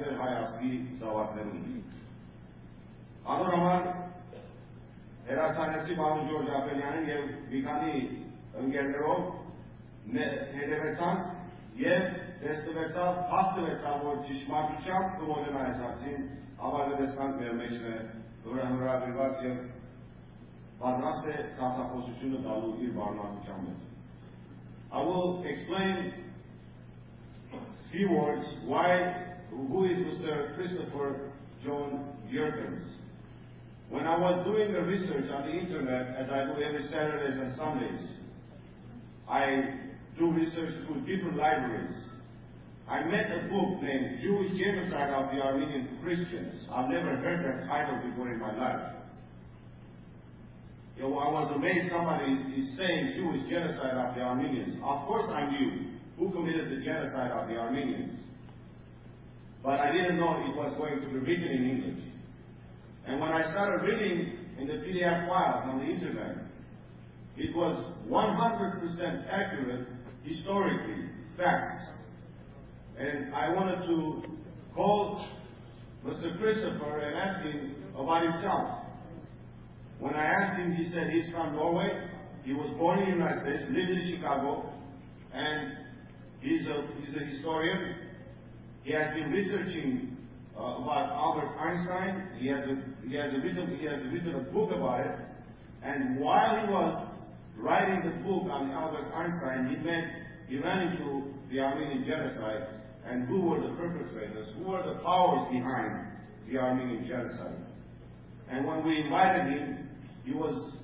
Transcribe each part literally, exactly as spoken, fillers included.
հայաստեր հայաստի զավակներուն։ Անոր համար հերացանեցի Մանուկ Ջորջ Աբելյանին և մի քանի ընկերներով հետևեցան և տեստվեցավ, հաստվեցավ, որ ճշմարտությամբ կմոտենա այս հարցին, ավարտեցանք մեր մեջ հրավիրված և պատրաստ է կասախոսությունը տալու իր բարոյական մեջ։ I will explain a few words why, who is Mister Christopher John Yerkens. When I was doing the research on the internet, as I do every Saturdays and Sundays, I do research through different libraries. I met a book named Jewish Genocide of the Armenian Christians. I've never heard that title before in my life. You know, I was amazed somebody is saying Jewish genocide of the Armenians. Of course I knew who committed the genocide of the Armenians. But I didn't know it was going to be written in English. And when I started reading in the P D F files on the internet, it was one hundred percent accurate historically, facts. And I wanted to call Mister Christopher and ask him about himself. When I asked him, he said he's from Norway. He was born in the United States, lives in Chicago, and he's a, he's a historian. He has been researching uh, about Albert Einstein. He has, a, he, has a written, he has written a book about it. And while he was writing the book on Albert Einstein, he met, he ran into the Armenian genocide and who were the perpetrators, who were the powers behind the Armenian genocide. And when we invited him, he was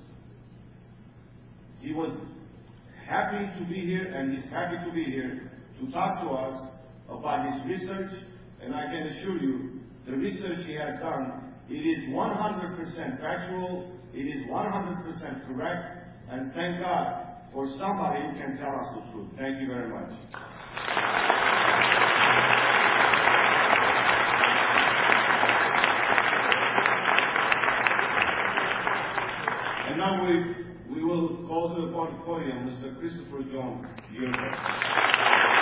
he was happy to be here, and he's happy to be here to talk to us about his research. And I can assure you, the research he has done, it is one hundred percent factual, it is one hundred percent correct, and thank God for somebody who can tell us the truth. Thank you very much. And now we, we will call to the podium Mister Christopher John Yerkens.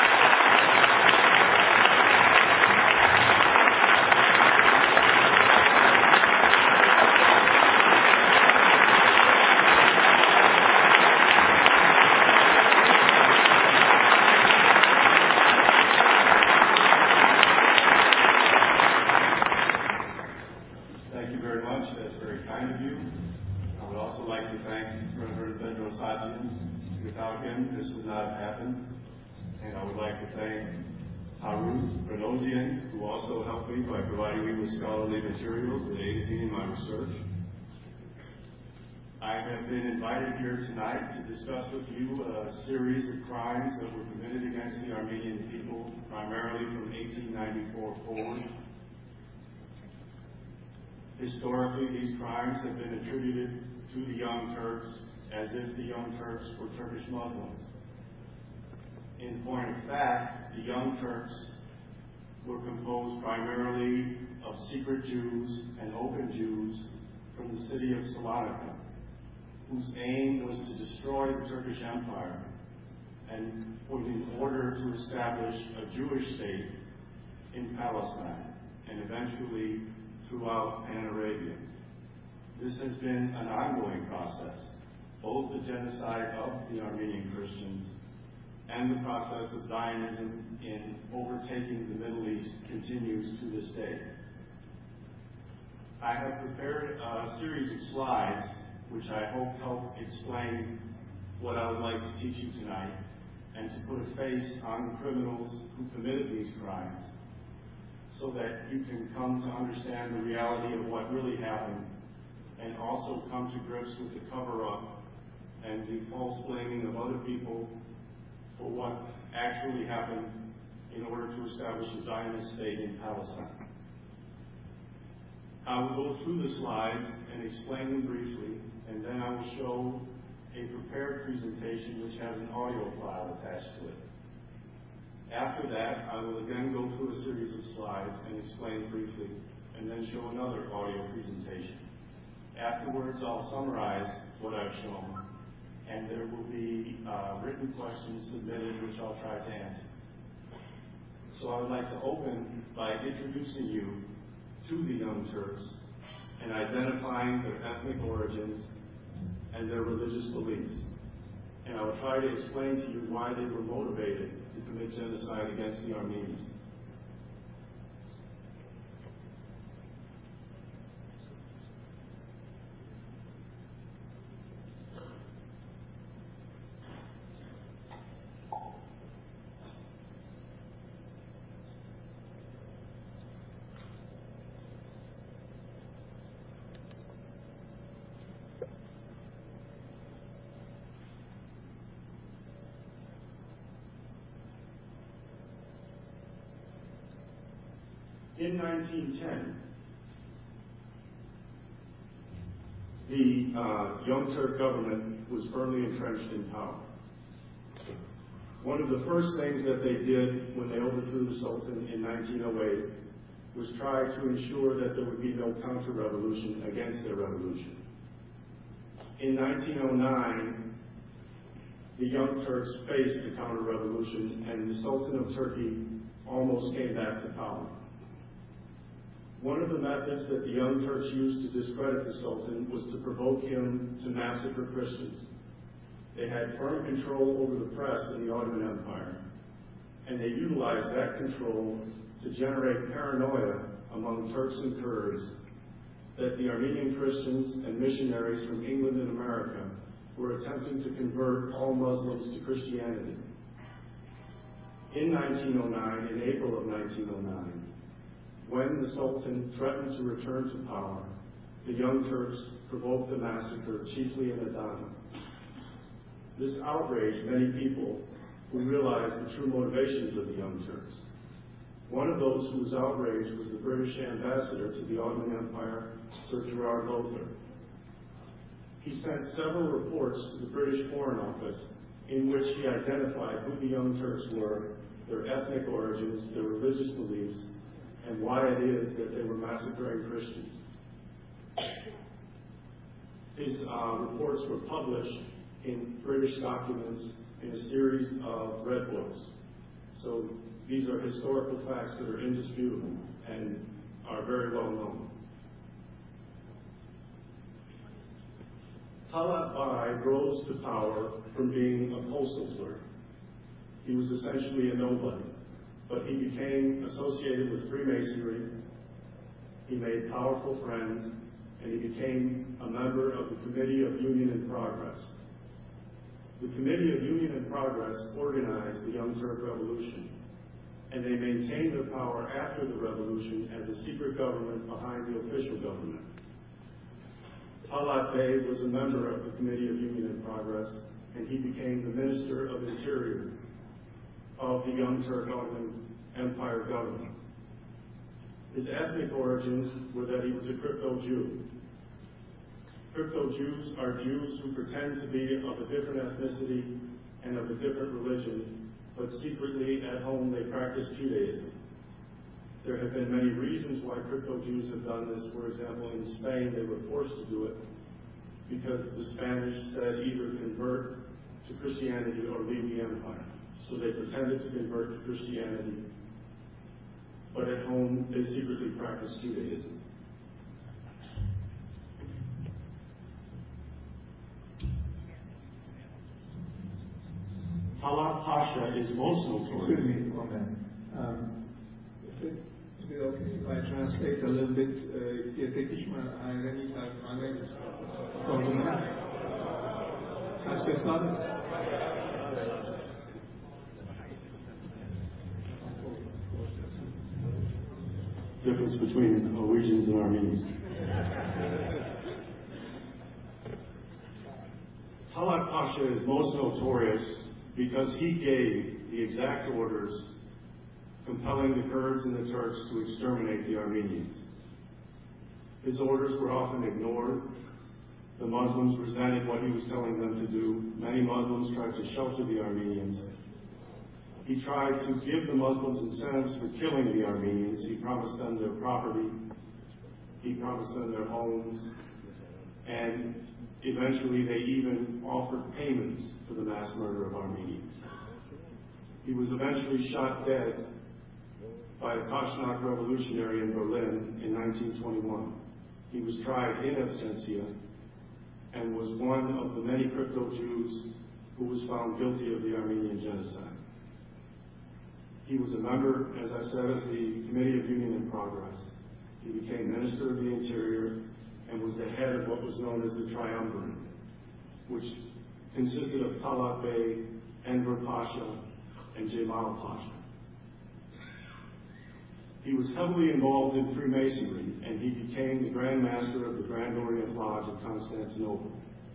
Without him, this would not have happened. And I would like to thank Harun Renosian, who also helped me by providing me with scholarly materials and aided me in my research. I have been invited here tonight to discuss with you a series of crimes that were committed against the Armenian people, primarily from eighteen ninety-four forward. Historically, these crimes have been attributed to the Young Turks as if the Young Turks were Turkish Muslims. In point of fact, the Young Turks were composed primarily of secret Jews and open Jews from the city of Salonika, whose aim was to destroy the Turkish Empire and in order to establish a Jewish state in Palestine and eventually throughout Pan-Arabia. This has been an ongoing process. Both the genocide of the Armenian Christians and the process of Zionism in overtaking the Middle East continues to this day. I have prepared a series of slides which I hope help explain what I would like to teach you tonight and to put a face on the criminals who committed these crimes so that you can come to understand the reality of what really happened and also come to grips with the cover-up and the false blaming of other people for what actually happened in order to establish a Zionist state in Palestine. I will go through the slides and explain them briefly, and then I will show a prepared presentation which has an audio file attached to it. After that, I will again go through a series of slides and explain briefly, and then show another audio presentation. Afterwards, I'll summarize what I've shown, and there will be uh, written questions submitted which I'll try to answer. So I would like to open by introducing you to the Young Turks and identifying their ethnic origins and their religious beliefs. And I will try to explain to you why they were motivated to commit genocide against the Armenians. In nineteen ten, the uh, Young Turk government was firmly entrenched in power. One of the first things that they did when they overthrew the Sultan in nineteen oh eight was try to ensure that there would be no counter-revolution against their revolution. In nineteen oh nine, the Young Turks faced a counter-revolution, and the Sultan of Turkey almost came back to power. One of the methods that the Young Turks used to discredit the Sultan was to provoke him to massacre Christians. They had firm control over the press in the Ottoman Empire, and they utilized that control to generate paranoia among Turks and Kurds that the Armenian Christians and missionaries from England and America were attempting to convert all Muslims to Christianity. In nineteen oh nine, in April of nineteen oh nine, when the Sultan threatened to return to power, the Young Turks provoked the massacre, chiefly in Adana. This outraged many people who realized the true motivations of the Young Turks. One of those who was outraged was the British ambassador to the Ottoman Empire, Sir Gerard Lothar. He sent several reports to the British Foreign Office in which he identified who the Young Turks were, their ethnic origins, their religious beliefs, and why it is that they were massacring Christians. His uh, reports were published in British documents in a series of red books. So these are historical facts that are indisputable and are very well known. Talat Bai rose to power from being a postal clerk. He was essentially a nobody, but he became associated with Freemasonry. He made powerful friends, and he became a member of the Committee of Union and Progress. The Committee of Union and Progress organized the Young Turk Revolution, and they maintained their power after the revolution as a secret government behind the official government. Talat Bey was a member of the Committee of Union and Progress, and he became the Minister of Interior of the Young Turk Ottoman Empire government. His ethnic origins were that he was a crypto-Jew. Crypto-Jews are Jews who pretend to be of a different ethnicity and of a different religion, but secretly at home they practice Judaism. There have been many reasons why crypto-Jews have done this. For example, in Spain they were forced to do it because the Spanish said either convert to Christianity or leave the empire. So they pretended to convert to Christianity, but at home they secretly practiced Judaism. Talat Pasha is most notorious. Excuse me, one minute. Um, is it, is it okay if I translate a little bit? Yeteki mi aileni tercümanı sorduğuna kaç kez var? Difference between Norwegians and Armenians. Talat Pasha is most notorious because he gave the exact orders compelling the Kurds and the Turks to exterminate the Armenians. His orders were often ignored. The Muslims resented what he was telling them to do. Many Muslims tried to shelter the Armenians. He tried to give the Muslims incentives for killing the Armenians. He promised them their property. He promised them their homes. And eventually they even offered payments for the mass murder of Armenians. He was eventually shot dead by a Koshnak revolutionary in Berlin in nineteen twenty-one. He was tried in absentia and was one of the many crypto-Jews who was found guilty of the Armenian genocide. He was a member, as I said, of the Committee of Union and Progress. He became Minister of the Interior and was the head of what was known as the Triumvirate, which consisted of Talat Bey, Enver Pasha, and Cemal Pasha. He was heavily involved in Freemasonry, and he became the Grand Master of the Grand Orient Lodge of Constantinople.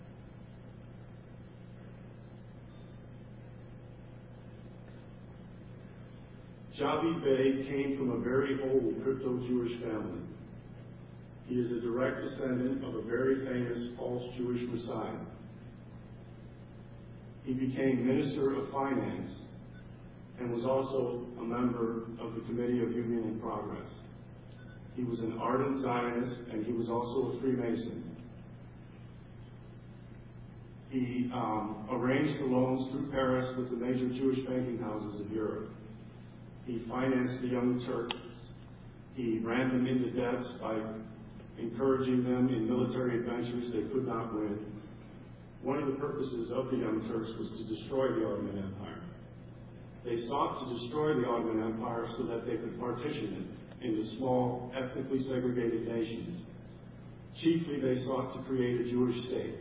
Javid Bey came from a very old crypto-Jewish family. He is a direct descendant of a very famous false Jewish Messiah. He became Minister of Finance and was also a member of the Committee of Union and Progress. He was an ardent Zionist, and he was also a Freemason. He um, arranged the loans through Paris with the major Jewish banking houses of Europe. He financed the Young Turks. He ran them into debts by encouraging them in military adventures they could not win. One of the purposes of the Young Turks was to destroy the Ottoman Empire. They sought to destroy the Ottoman Empire so that they could partition it into small, ethnically segregated nations. Chiefly, they sought to create a Jewish state.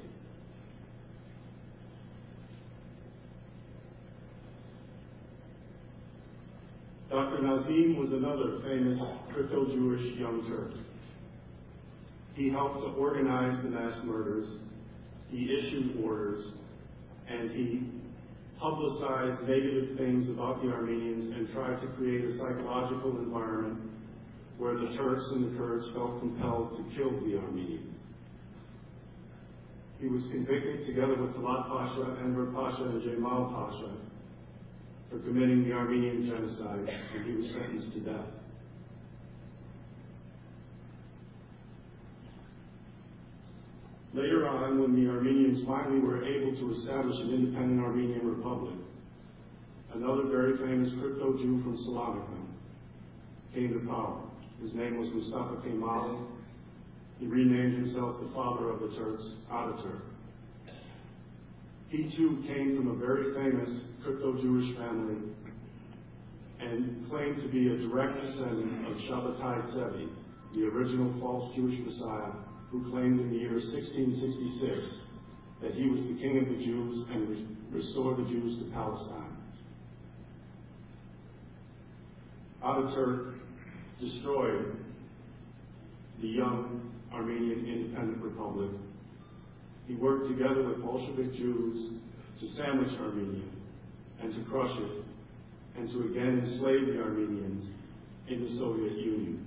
Doctor Nazim was another famous crypto-Jewish Young Turk. He helped to organize the mass murders, he issued orders, and he publicized negative things about the Armenians and tried to create a psychological environment where the Turks and the Kurds felt compelled to kill the Armenians. He was convicted, together with Talat Pasha, Enver Pasha, and Cemal Pasha, for committing the Armenian genocide, and he was sentenced to death. Later on, when the Armenians finally were able to establish an independent Armenian republic, another very famous crypto-Jew from Salonika came to power. His name was Mustafa Kemal. He renamed himself the father of the Turks, Ataturk. He too came from a very famous crypto-Jewish family and claimed to be a direct descendant of Shabbatai Tzvi, the original false Jewish Messiah, who claimed in the year sixteen sixty-six that he was the king of the Jews and re- restore the Jews to Palestine. Ataturk destroyed the young Armenian Independent Republic. He worked together with Bolshevik Jews to sandwich Armenia and to crush it and to again enslave the Armenians in the Soviet Union.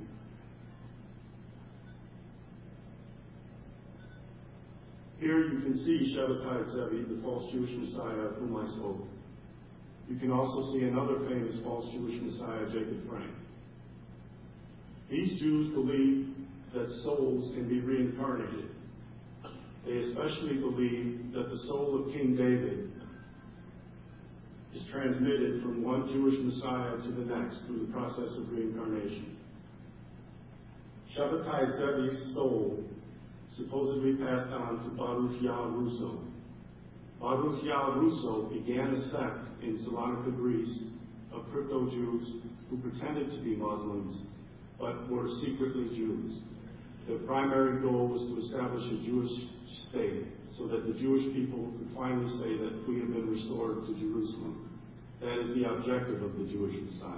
Here you can see Shabbatai Tzvi, the false Jewish Messiah of whom I spoke. You can also see another famous false Jewish Messiah, Jacob Frank. These Jews believe that souls can be reincarnated. They especially believe that the soul of King David is transmitted from one Jewish Messiah to the next through the process of reincarnation. Shabbatai Tzvi's soul supposedly passed on to Baruch Yah Russo. Baruch Yah Russo began a sect in Salonika, Greece, of crypto-Jews who pretended to be Muslims but were secretly Jews. Their primary goal was to establish a Jewish state so that the Jewish people could finally say that we have been restored to Jerusalem. That is the objective of the Jewish Messiah.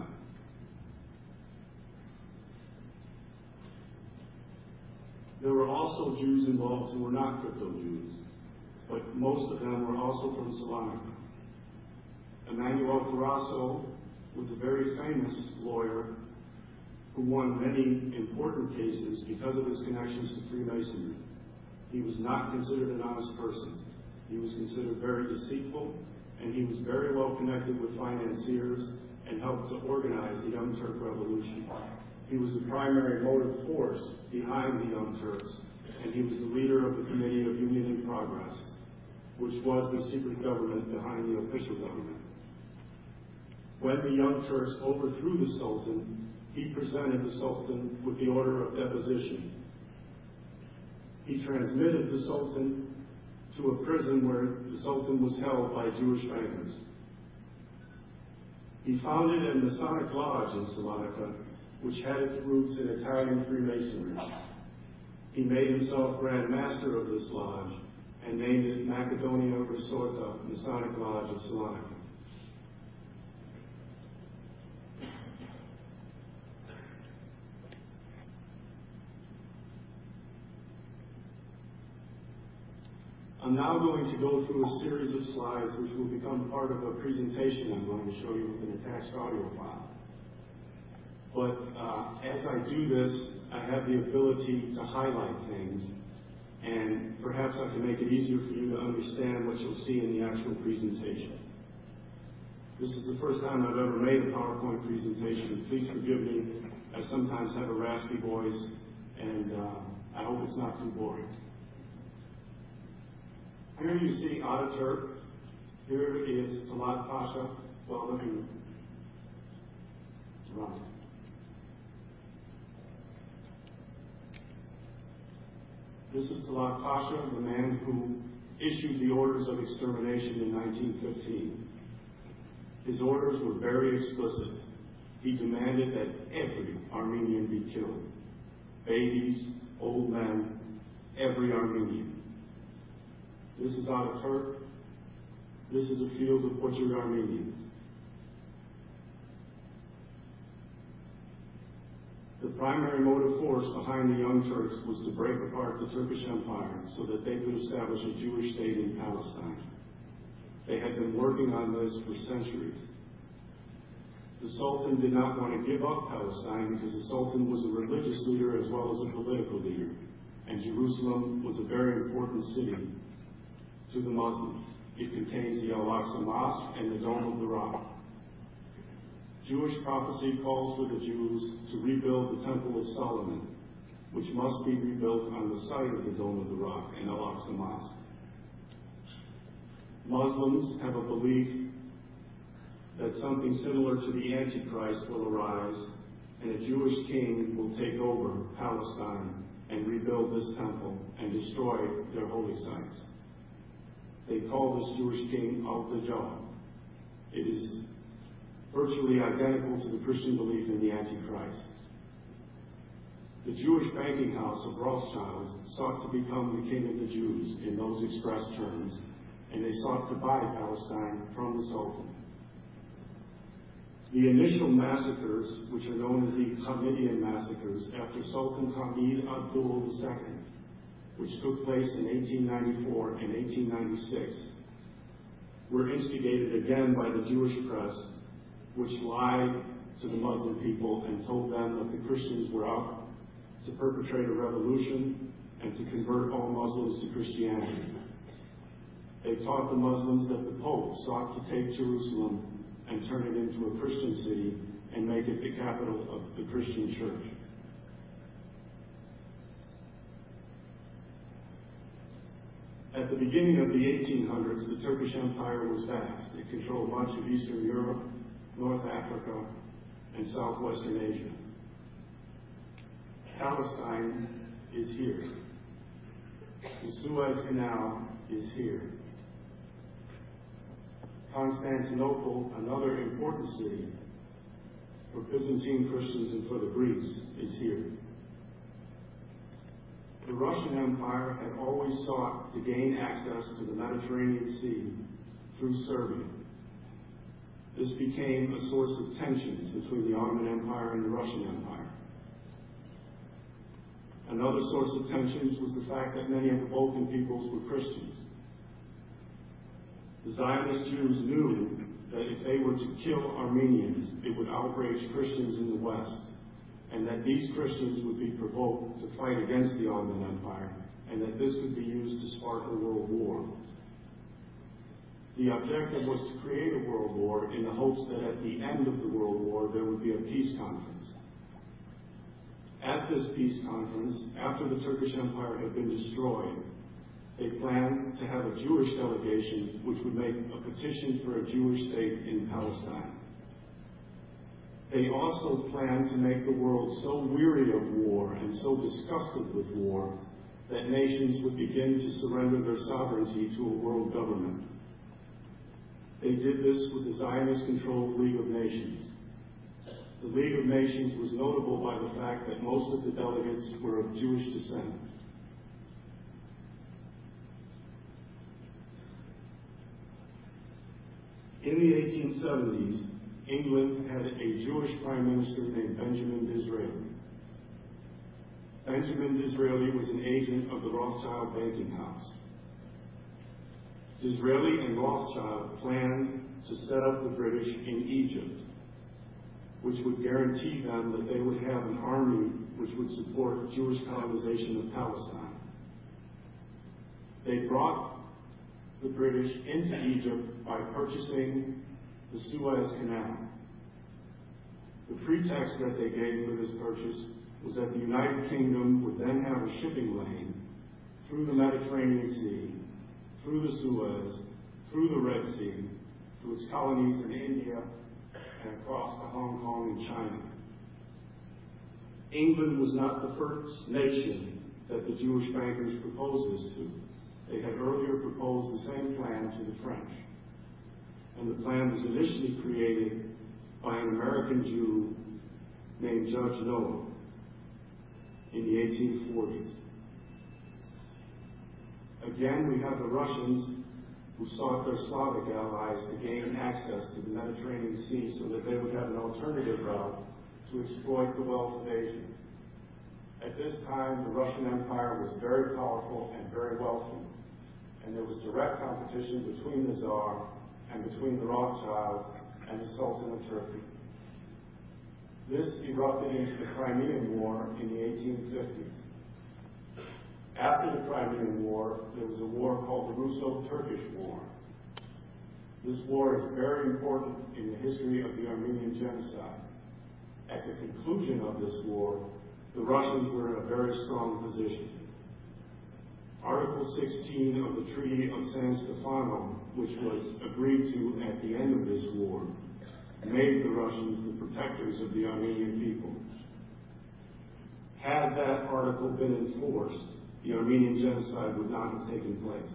There were also Jews involved who were not crypto-Jews, but most of them were also from Salonika. Emmanuel Carasso was a very famous lawyer who won many important cases because of his connections to Freemasonry. He was not considered an honest person. He was considered very deceitful, and he was very well connected with financiers and helped to organize the Young Turk Revolution. He was the primary motive force behind the Young Turks, and he was the leader of the Committee of Union and Progress, which was the secret government behind the official government. When the Young Turks overthrew the Sultan, he presented the Sultan with the order of deposition. He transmitted the Sultan to a prison where the Sultan was held by Jewish bankers. He founded a Masonic lodge in Salonika, which had its roots in Italian Freemasonry. He made himself Grand Master of this lodge and named it Macedonia Risorta Masonic Lodge of Salonika. I'm now going to go through a series of slides which will become part of a presentation I'm going to show you with an attached audio file. But uh, as I do this, I have the ability to highlight things, and perhaps I can make it easier for you to understand what you'll see in the actual presentation. This is the first time I've ever made a PowerPoint presentation. Please forgive me. I sometimes have a raspy voice, and uh, I hope it's not too boring. Here you see Ataturk. Here is Talat Pasha. Well, let me run. This is Talat Pasha, the man who issued the orders of extermination in nineteen fifteen. His orders were very explicit. He demanded that every Armenian be killed. Babies, old men, every Armenian. This is Ataturk. This is a field of butchered Armenians. The primary motive force behind the Young Turks was to break apart the Turkish Empire so that they could establish a Jewish state in Palestine. They had been working on this for centuries. The Sultan did not want to give up Palestine because the Sultan was a religious leader as well as a political leader, and Jerusalem was a very important city to the Muslims. It contains the Al-Aqsa Mosque and the Dome of the Rock. Jewish prophecy calls for the Jews to rebuild the Temple of Solomon, which must be rebuilt on the site of the Dome of the Rock and Al-Aqsa Mosque. Muslims have a belief that something similar to the Antichrist will arise, and a Jewish king will take over Palestine and rebuild this temple and destroy their holy sites. They call this Jewish king Al-Dajjal. It is virtually identical to the Christian belief in the Antichrist. The Jewish banking house of Rothschilds sought to become the king of the Jews in those express terms, and they sought to buy Palestine from the Sultan. The initial massacres, which are known as the Hamidian massacres, after Sultan Hamid Abdul the Second, which took place in eighteen ninety-four and eighteen ninety-six, were instigated again by the Jewish press, which lied to the Muslim people and told them that the Christians were out to perpetrate a revolution and to convert all Muslims to Christianity. They taught the Muslims that the Pope sought to take Jerusalem and turn it into a Christian city and make it the capital of the Christian church. At the beginning of the eighteen hundreds, the Turkish Empire was vast. It controlled much of Eastern Europe, North Africa, and Southwestern Asia. Palestine is here. The Suez Canal is here. Constantinople, another important city for Byzantine Christians and for the Greeks, is here. The Russian Empire had always sought to gain access to the Mediterranean Sea through Serbia. This became a source of tensions between the Ottoman Empire and the Russian Empire. Another source of tensions was the fact that many of the Balkan peoples were Christians. The Zionist Jews knew that if they were to kill Armenians, it would outrage Christians in the West, and that these Christians would be provoked to fight against the Ottoman Empire, and that this could be used to spark a world war. The objective was to create a world war in the hopes that at the end of the world war there would be a peace conference. At this peace conference, after the Turkish Empire had been destroyed, they planned to have a Jewish delegation which would make a petition for a Jewish state in Palestine. They also planned to make the world so weary of war and so disgusted with war that nations would begin to surrender their sovereignty to a world government. They did this with the Zionist-controlled League of Nations. The League of Nations was notable by the fact that most of the delegates were of Jewish descent. In the eighteen seventies, England had a Jewish prime minister named Benjamin Disraeli. Benjamin Disraeli was an agent of the Rothschild banking house. Disraeli and Rothschild planned to set up the British in Egypt, which would guarantee them that they would have an army which would support Jewish colonization of Palestine. They brought the British into Egypt by purchasing the Suez Canal. The pretext that they gave for this purchase was that the United Kingdom would then have a shipping lane through the Mediterranean Sea, through the Suez, through the Red Sea, to its colonies in India and across to Hong Kong and China. England was not the first nation that the Jewish bankers proposed this to. They had earlier proposed the same plan to the French. And the plan was initially created by an American Jew named Judge Noah in the eighteen forties. Again, we have the Russians who sought their Slavic allies to gain access to the Mediterranean Sea so that they would have an alternative route to exploit the wealth of Asia. At this time, the Russian Empire was very powerful and very wealthy, and there was direct competition between the Tsar and between the Rothschilds and the Sultan of Turkey. This erupted into the Crimean War in the eighteen fifties. After the Crimean War, there was a war called the Russo-Turkish War. This war is very important in the history of the Armenian genocide. At the conclusion of this war, the Russians were in a very strong position. Article sixteen of the Treaty of San Stefano, which was agreed to at the end of this war, made the Russians the protectors of the Armenian people. Had that article been enforced, the Armenian genocide would not have taken place.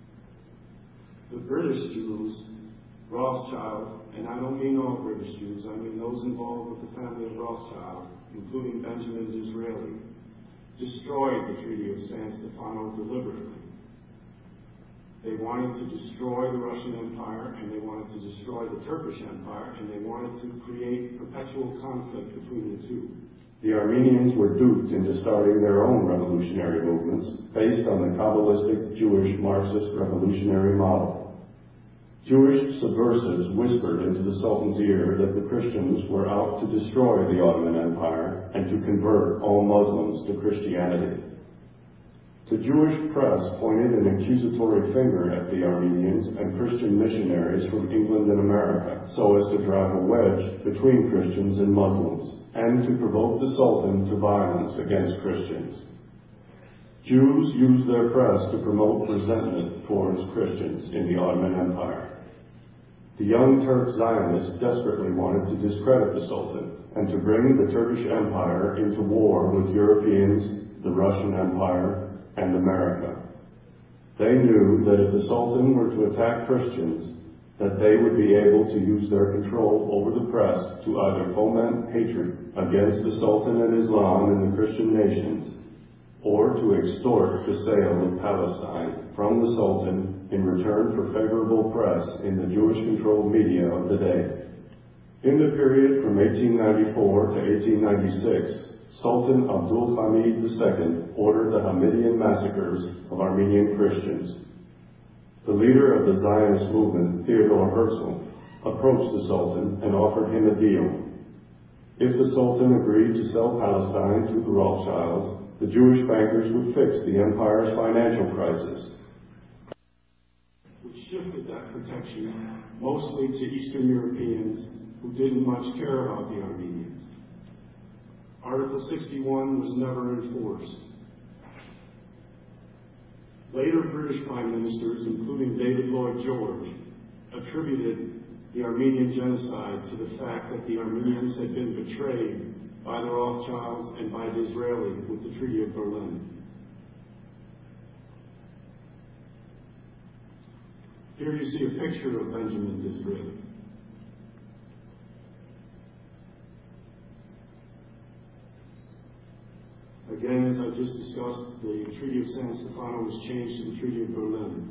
The British Jews, Rothschild, and I don't mean all British Jews, I mean those involved with the family of Rothschild, including Benjamin Disraeli, destroyed the Treaty of San Stefano deliberately. They wanted to destroy the Russian Empire, and they wanted to destroy the Turkish Empire, and they wanted to create perpetual conflict between the two. The Armenians were duped into starting their own revolutionary movements based on the Kabbalistic Jewish Marxist revolutionary model. Jewish subversives whispered into the Sultan's ear that the Christians were out to destroy the Ottoman Empire and to convert all Muslims to Christianity. The Jewish press pointed an accusatory finger at the Armenians and Christian missionaries from England and America so as to drive a wedge between Christians and Muslims and to provoke the Sultan to violence against Christians. Jews used their press to promote resentment towards Christians in the Ottoman Empire. The young Turk Zionists desperately wanted to discredit the Sultan and to bring the Turkish Empire into war with Europeans, the Russian Empire, and America. They knew that if the Sultan were to attack Christians, that they would be able to use their control over the press to either foment hatred against the Sultan and Islam and the Christian nations, or to extort the sale of Palestine from the Sultan in return for favorable press in the Jewish-controlled media of the day. In the period from eighteen ninety-four to eighteen ninety-six, Sultan Abdul Hamid the Second ordered the Hamidian massacres of Armenian Christians. The leader of the Zionist movement, Theodor Herzl, approached the Sultan and offered him a deal. If the Sultan agreed to sell Palestine to the Rothschilds, the Jewish bankers would fix the empire's financial crisis, which shifted that protection mostly to Eastern Europeans who didn't much care about the Armenians. Article sixty-one was never enforced. Later British prime ministers, including David Lloyd George, attributed the Armenian genocide to the fact that the Armenians had been betrayed by the Rothschilds and by the Israelis with the Treaty of Berlin. Here you see a picture of Benjamin Disraeli. Again, as I just discussed, the Treaty of San Stefano was changed to the Treaty of Berlin.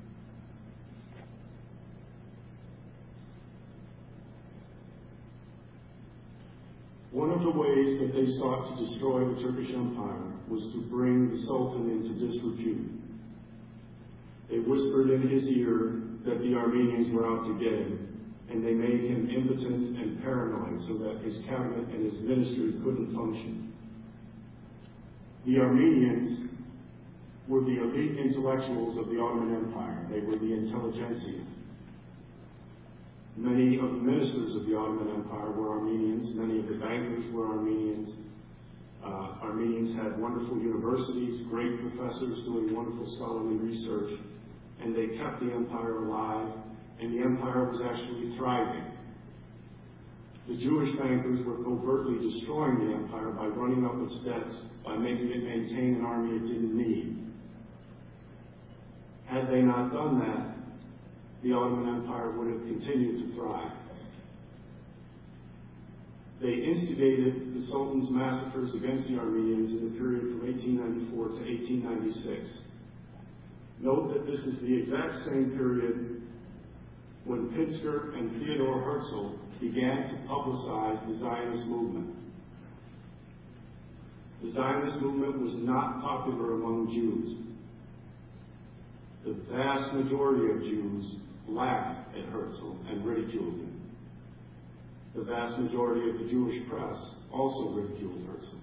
One of the ways that they sought to destroy the Turkish Empire was to bring the Sultan into disrepute. They whispered in his ear that the Armenians were out to get him, and they made him impotent and paranoid so that his cabinet and his ministry couldn't function. The Armenians were the elite intellectuals of the Ottoman Empire. They were the intelligentsia. Many of the ministers of the Ottoman Empire were Armenians. Many of the bankers were Armenians. Uh, Armenians had wonderful universities, great professors doing wonderful scholarly research, and they kept the empire alive, and the empire was actually thriving. The Jewish bankers were covertly destroying the empire by running up its debts, by making it maintain an army it didn't need. Had they not done that, the Ottoman Empire would have continued to thrive. They instigated the Sultan's massacres against the Armenians in the period from eighteen ninety-four to eighteen ninety-six. Note that this is the exact same period when Pinsker and Theodor Herzl began to publicize the Zionist movement. The Zionist movement was not popular among Jews. The vast majority of Jews laughed at Herzl and ridiculed him. The vast majority of the Jewish press also ridiculed Herzl.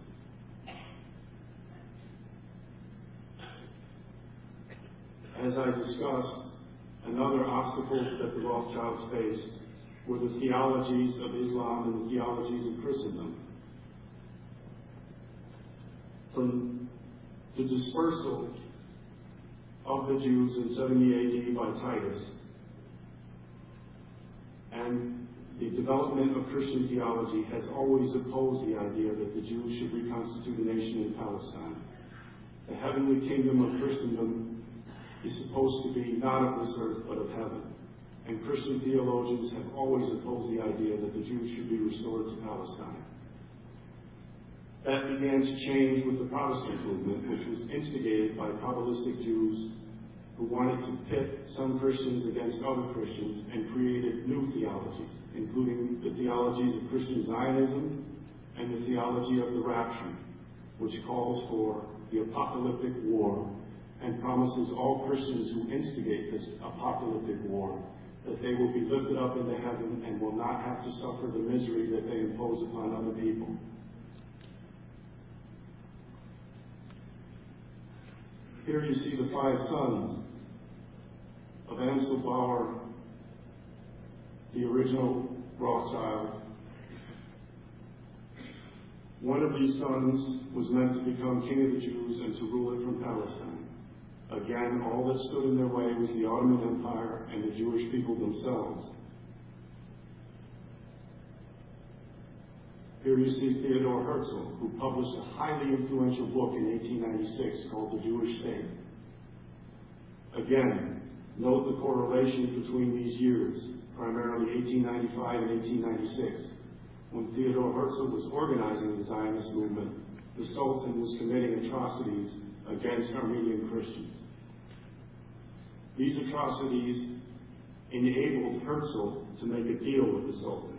As I discussed, another obstacle that the Rothschilds faced were the theologies of Islam and the theologies of Christendom. From the dispersal of the Jews in seventy A D by Titus and the development of Christian theology has always opposed the idea that the Jews should reconstitute a nation in Palestine. The heavenly kingdom of Christendom is supposed to be not of this earth but of heaven. And Christian theologians have always opposed the idea that the Jews should be restored to Palestine. That began to change with the Protestant movement, which was instigated by Kabbalistic Jews who wanted to pit some Christians against other Christians and created new theologies, including the theologies of Christian Zionism and the theology of the rapture, which calls for the apocalyptic war and promises all Christians who instigate this apocalyptic war that they will be lifted up into heaven and will not have to suffer the misery that they impose upon other people. Here you see the five sons of Ansel Bauer, the original Rothschild. One of these sons was meant to become king of the Jews and to rule it from Palestine. Again, all that stood in their way was the Ottoman Empire and the Jewish people themselves. Here you see Theodor Herzl, who published a highly influential book in eighteen ninety-six called The Jewish State. Again, note the correlation between these years, primarily eighteen ninety-five and eighteen ninety-six. When Theodor Herzl was organizing the Zionist movement, the Sultan was committing atrocities against Armenian Christians. These atrocities enabled Herzl to make a deal with the Sultan.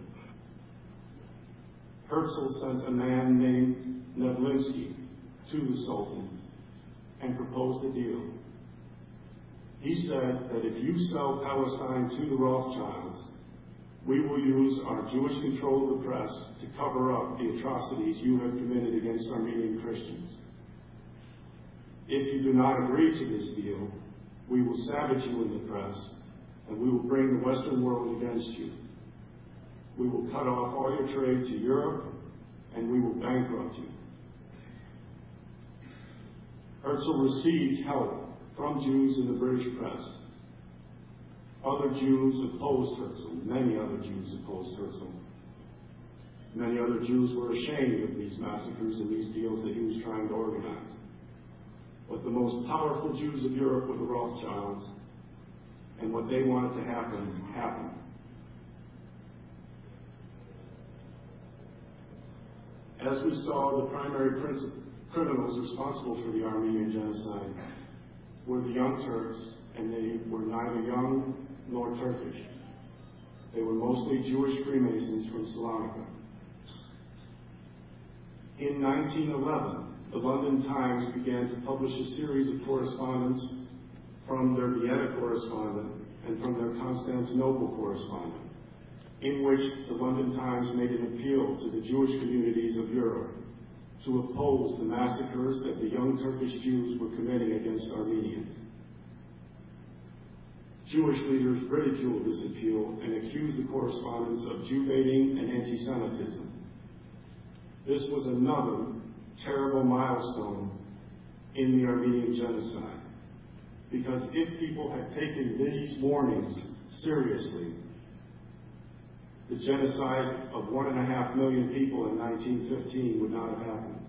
Herzl sent a man named Nevlinsky to the Sultan and proposed a deal. He said that if you sell Palestine to the Rothschilds, we will use our Jewish control of the press to cover up the atrocities you have committed against Armenian Christians. If you do not agree to this deal, we will savage you in the press, and we will bring the Western world against you. We will cut off all your trade to Europe, and we will bankrupt you. Herzl received help from Jews in the British press. Other Jews opposed Herzl. Many other Jews opposed Herzl. Many other Jews were ashamed of these massacres and these deals that he was trying to organize. But the most powerful Jews of Europe were the Rothschilds, and what they wanted to happen, happened. As we saw, the primary criminals responsible for the Armenian genocide were the Young Turks, and they were neither young nor Turkish. They were mostly Jewish Freemasons from Salonika. In nineteen eleven, the London Times began to publish a series of correspondence from their Vienna correspondent and from their Constantinople correspondent, in which the London Times made an appeal to the Jewish communities of Europe to oppose the massacres that the young Turkish Jews were committing against Armenians. Jewish leaders ridiculed this appeal and accused the correspondents of Jew-baiting and anti-Semitism. This was another terrible milestone in the Armenian genocide, because if people had taken these warnings seriously, the genocide of one and a half million people in nineteen fifteen would not have happened.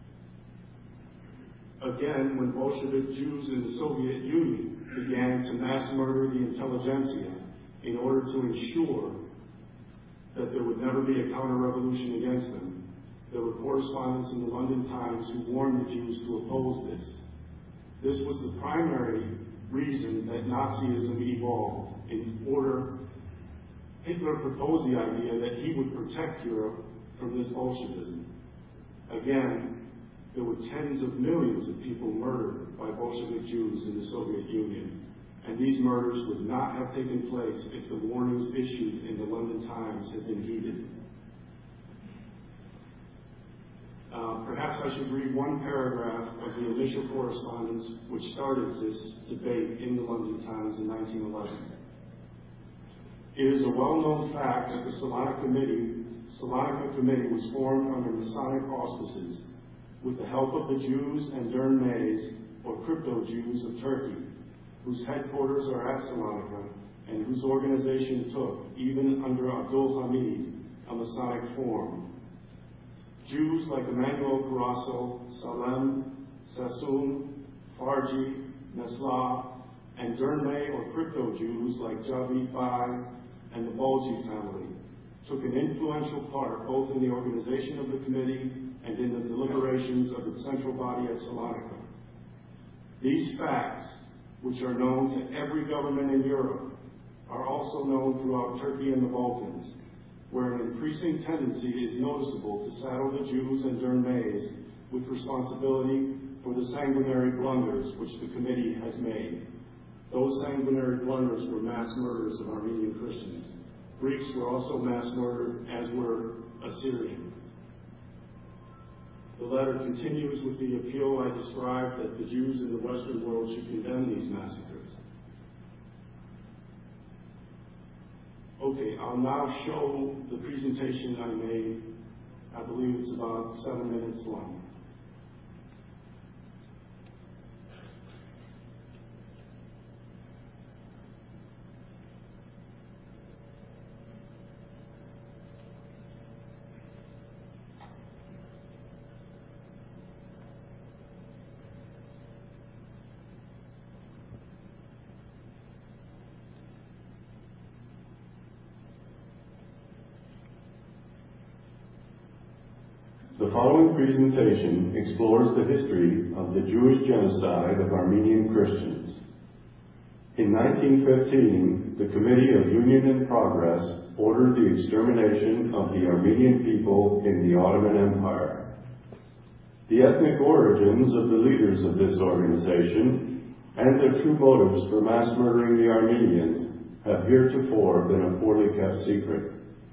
Again, when Bolshevik Jews in the Soviet Union began to mass murder the intelligentsia in order to ensure that there would never be a counter-revolution against them, there were correspondents in the London Times who warned the Jews to oppose this. This was the primary reason that Nazism evolved. In order, Hitler proposed the idea that he would protect Europe from this Bolshevism. Again, there were tens of millions of people murdered by Bolshevik Jews in the Soviet Union, and these murders would not have taken place if the warnings issued in the London Times had been heeded. Uh, perhaps I should read one paragraph of the initial correspondence which started this debate in the London Times in nineteen eleven. It is a well-known fact that the Salonika Committee, Salonika Committee was formed under Masonic auspices with the help of the Jews and Dermays, or crypto-Jews of Turkey, whose headquarters are at Salonika and whose organization took, even under Abdul Hamid, a Masonic form. Jews like Emmanuel Carasso, Salem, Sassoon, Farji, Nesla, and Dermay or crypto-Jews like Javid Bai and the Bulgi family took an influential part both in the organization of the committee and in the deliberations of its central body at Salonika. These facts, which are known to every government in Europe, are also known throughout Turkey and the Balkans, where an increasing tendency is noticeable to saddle the Jews and Dermays with responsibility for the sanguinary blunders which the committee has made. Those sanguinary blunders were mass murders of Armenian Christians. Greeks were also mass murdered, as were Assyrians. The letter continues with the appeal I described that the Jews in the Western world should condemn these massacres. Okay, I'll now show the presentation I made. I believe it's about seven minutes long. The following presentation explores the history of the Jewish genocide of Armenian Christians. In nineteen fifteen, the Committee of Union and Progress ordered the extermination of the Armenian people in the Ottoman Empire. The ethnic origins of the leaders of this organization and their true motives for mass murdering the Armenians have heretofore been a poorly kept secret.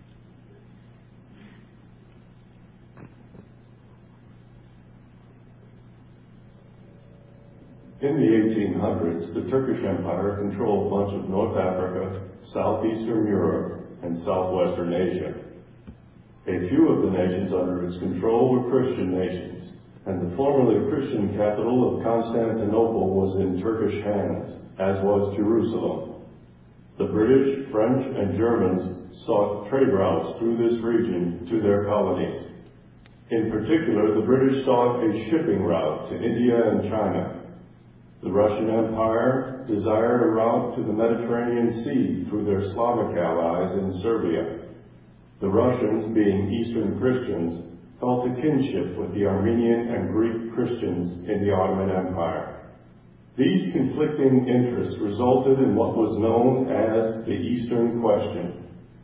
In the eighteen hundreds, the Turkish Empire controlled much of North Africa, southeastern Europe, and southwestern Asia. A few of the nations under its control were Christian nations, and the formerly Christian capital of Constantinople was in Turkish hands, as was Jerusalem. The British, French, and Germans sought trade routes through this region to their colonies. In particular, the British sought a shipping route to India and China. The Russian Empire desired a route to the Mediterranean Sea through their Slavic allies in Serbia. The Russians, being Eastern Christians, felt a kinship with the Armenian and Greek Christians in the Ottoman Empire. These conflicting interests resulted in what was known as the Eastern Question.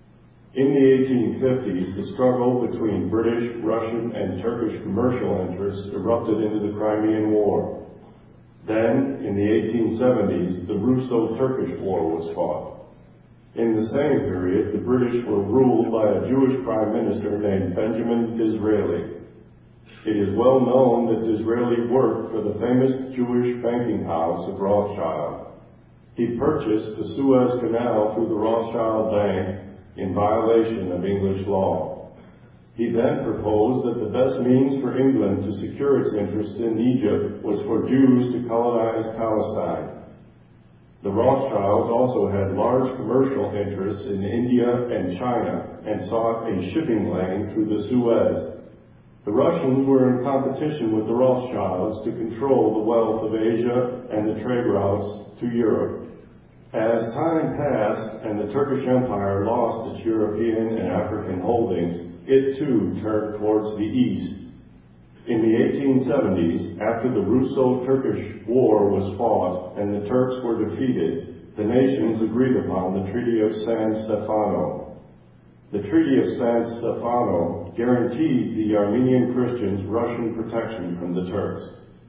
In the eighteen fifties, the struggle between British, Russian, and Turkish commercial interests erupted into the Crimean War. Then, in the eighteen seventies, the Russo-Turkish War was fought. In the same period, the British were ruled by a Jewish prime minister named Benjamin Disraeli. It is well known that Disraeli worked for the famous Jewish banking house of Rothschild. He purchased the Suez Canal through the Rothschild Bank in violation of English law. He then proposed that the best means for England to secure its interests in Egypt was for Jews to colonize Palestine. The Rothschilds also had large commercial interests in India and China and sought a shipping lane through the Suez. The Russians were in competition with the Rothschilds to control the wealth of Asia and the trade routes to Europe. As time passed and the Turkish Empire lost its European and African holdings, it too turned towards the east. In the eighteen seventies, after the Russo-Turkish War was fought and the Turks were defeated, the nations agreed upon the Treaty of San Stefano. The Treaty of San Stefano guaranteed the Armenian Christians Russian protection from the Turks.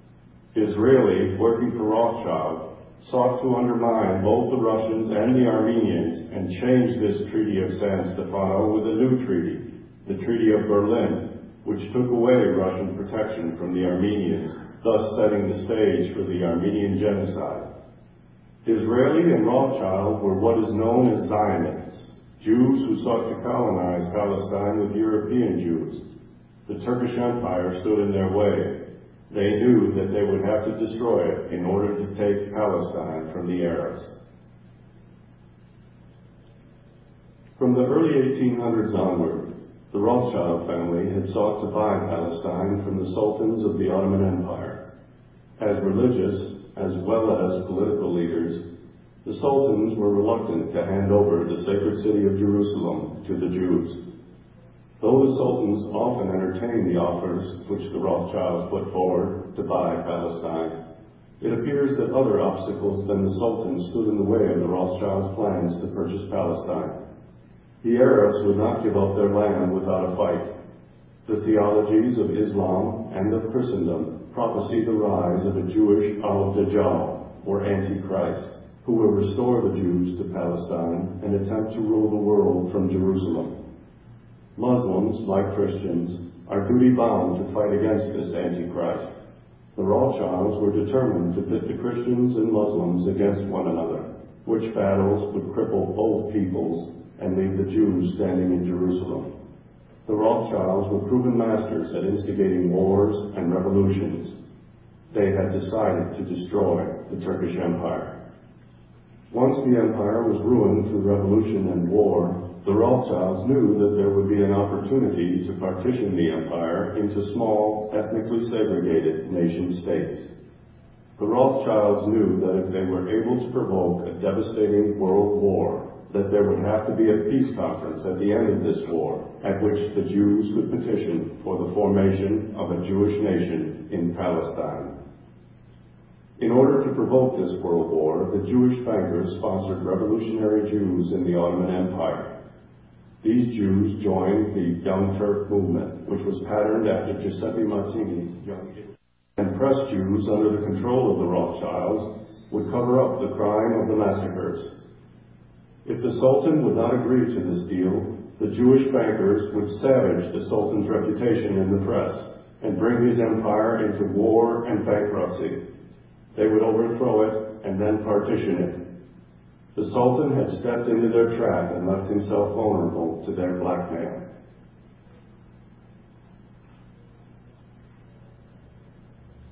Disraeli, working for Rothschild, sought to undermine both the Russians and the Armenians and change this Treaty of San Stefano with a new treaty, the Treaty of Berlin, which took away Russian protection from the Armenians, thus setting the stage for the Armenian genocide. Disraeli and Rothschild were what is known as Zionists, Jews who sought to colonize Palestine with European Jews. The Turkish Empire stood in their way. They knew that they would have to destroy it in order to take Palestine from the Arabs. From the early eighteen hundreds onward, the Rothschild family had sought to buy Palestine from the sultans of the Ottoman Empire. As religious, as well as political leaders, the sultans were reluctant to hand over the sacred city of Jerusalem to the Jews. Though the sultans often entertained the offers which the Rothschilds put forward to buy Palestine, it appears that other obstacles than the sultans stood in the way of the Rothschilds' plans to purchase Palestine. The Arabs would not give up their land without a fight. The theologies of Islam and of Christendom prophesy the rise of a Jewish al-Dajjal, or Antichrist, who will restore the Jews to Palestine and attempt to rule the world from Jerusalem. Muslims, like Christians, are duty-bound to fight against this Antichrist. The Rothschilds were determined to pit the Christians and Muslims against one another, which battles would cripple both peoples and leave the Jews standing in Jerusalem. The Rothschilds were proven masters at instigating wars and revolutions. They had decided to destroy the Turkish Empire. Once the empire was ruined through revolution and war, the Rothschilds knew that there would be an opportunity to partition the empire into small, ethnically segregated nation-states. The Rothschilds knew that if they were able to provoke a devastating world war, that there would have to be a peace conference at the end of this war, at which the Jews could petition for the formation of a Jewish nation in Palestine. In order to provoke this world war, the Jewish bankers sponsored revolutionary Jews in the Ottoman Empire. These Jews joined the Young Turk movement, which was patterned after Giuseppe Mazzini's Young Italy. And pressed Jews under the control of the Rothschilds would cover up the crime of the massacres. If the Sultan would not agree to this deal, the Jewish bankers would savage the Sultan's reputation in the press and bring his empire into war and bankruptcy. They would overthrow it and then partition it. The Sultan had stepped into their trap and left himself vulnerable to their blackmail.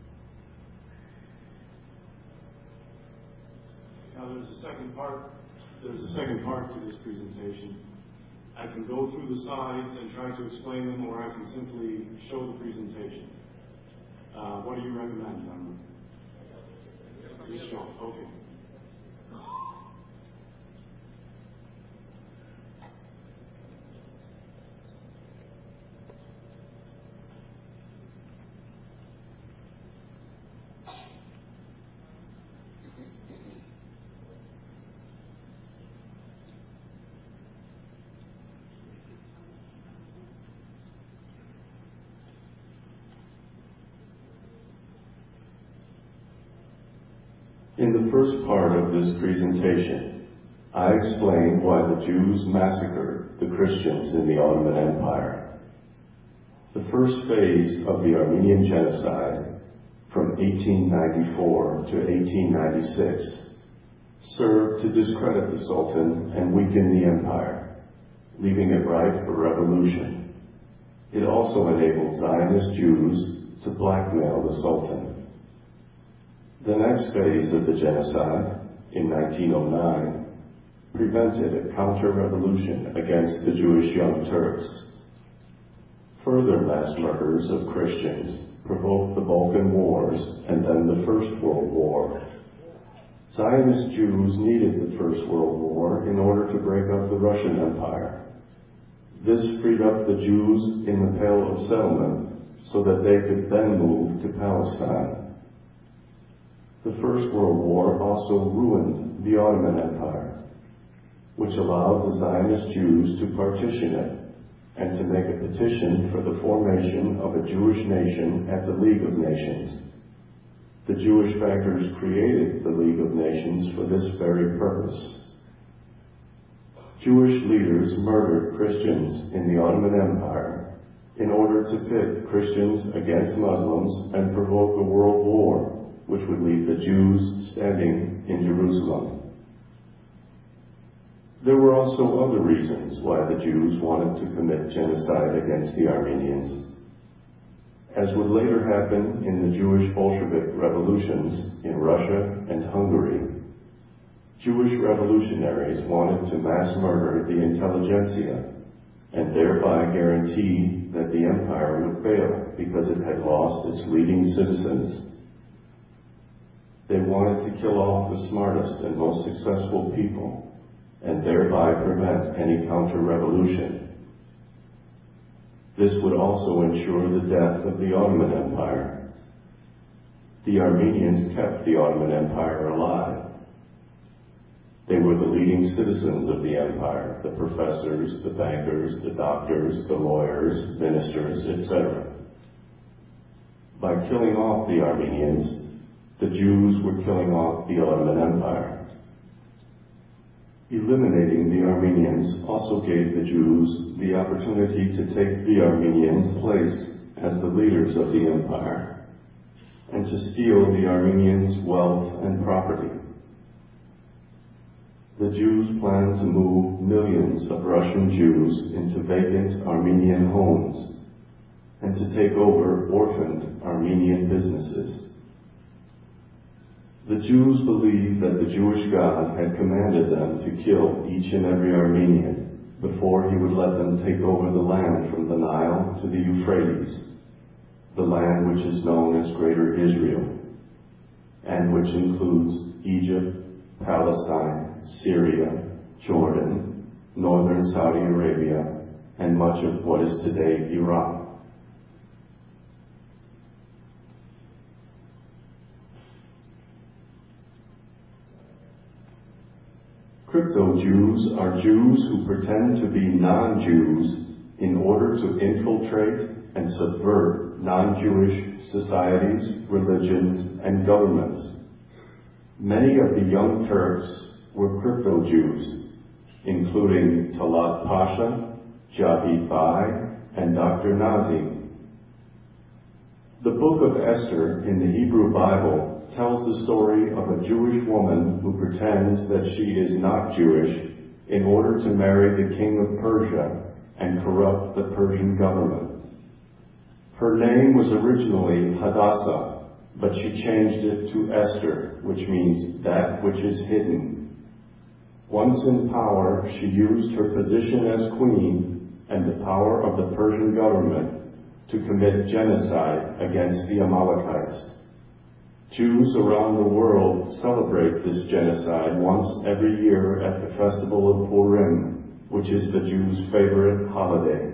Now there's a second part there's a second part to this presentation. I can go through the slides and try to explain them, or I can simply show the presentation. Uh, what do you recommend, Donald? Please show. Okay. In the first part of this presentation, I explained why the Jews massacred the Christians in the Ottoman Empire. The first phase of the Armenian genocide, from eighteen ninety-four to eighteen ninety-six, served to discredit the Sultan and weaken the empire, leaving it ripe for revolution. It also enabled Zionist Jews to blackmail the Sultan. The next phase of the genocide, in nineteen oh nine, prevented a counter-revolution against the Jewish Young Turks. Further mass murders of Christians provoked the Balkan Wars and then the First World War. Zionist Jews needed the First World War in order to break up the Russian Empire. This freed up the Jews in the Pale of Settlement so that they could then move to Palestine. The First World War also ruined the Ottoman Empire, which allowed the Zionist Jews to partition it and to make a petition for the formation of a Jewish nation at the League of Nations. The Jewish bankers created the League of Nations for this very purpose. Jewish leaders murdered Christians in the Ottoman Empire in order to pit Christians against Muslims and provoke a world war, which would leave the Jews standing in Jerusalem. There were also other reasons why the Jews wanted to commit genocide against the Armenians. As would later happen in the Jewish Bolshevik revolutions in Russia and Hungary, Jewish revolutionaries wanted to mass murder the intelligentsia and thereby guarantee that the empire would fail because it had lost its leading citizens. They wanted to kill off the smartest and most successful people, and thereby prevent any counter-revolution. This would also ensure the death of the Ottoman Empire. The Armenians kept the Ottoman Empire alive. They were the leading citizens of the empire, the professors, the bankers, the doctors, the lawyers, ministers, et cetera. By killing off the Armenians, the Jews were killing off the Ottoman Empire. Eliminating the Armenians also gave the Jews the opportunity to take the Armenians' place as the leaders of the empire and to steal the Armenians' wealth and property. The Jews planned to move millions of Russian Jews into vacant Armenian homes and to take over orphaned Armenian businesses. The Jews believed that the Jewish God had commanded them to kill each and every Armenian before he would let them take over the land from the Nile to the Euphrates, the land which is known as Greater Israel, and which includes Egypt, Palestine, Syria, Jordan, northern Saudi Arabia, and much of what is today Iraq. Crypto-Jews are Jews who pretend to be non-Jews in order to infiltrate and subvert non-Jewish societies, religions, and governments. Many of the Young Turks were crypto-Jews, including Talat Pasha, Jahid Bai, and Doctor Nazi. The book of Esther in the Hebrew Bible tells the story of a Jewish woman who pretends that she is not Jewish in order to marry the king of Persia and corrupt the Persian government. Her name was originally Hadassah, but she changed it to Esther, which means that which is hidden. Once in power, she used her position as queen and the power of the Persian government to commit genocide against the Amalekites. Jews around the world celebrate this genocide once every year at the festival of Purim, which is the Jews' favorite holiday.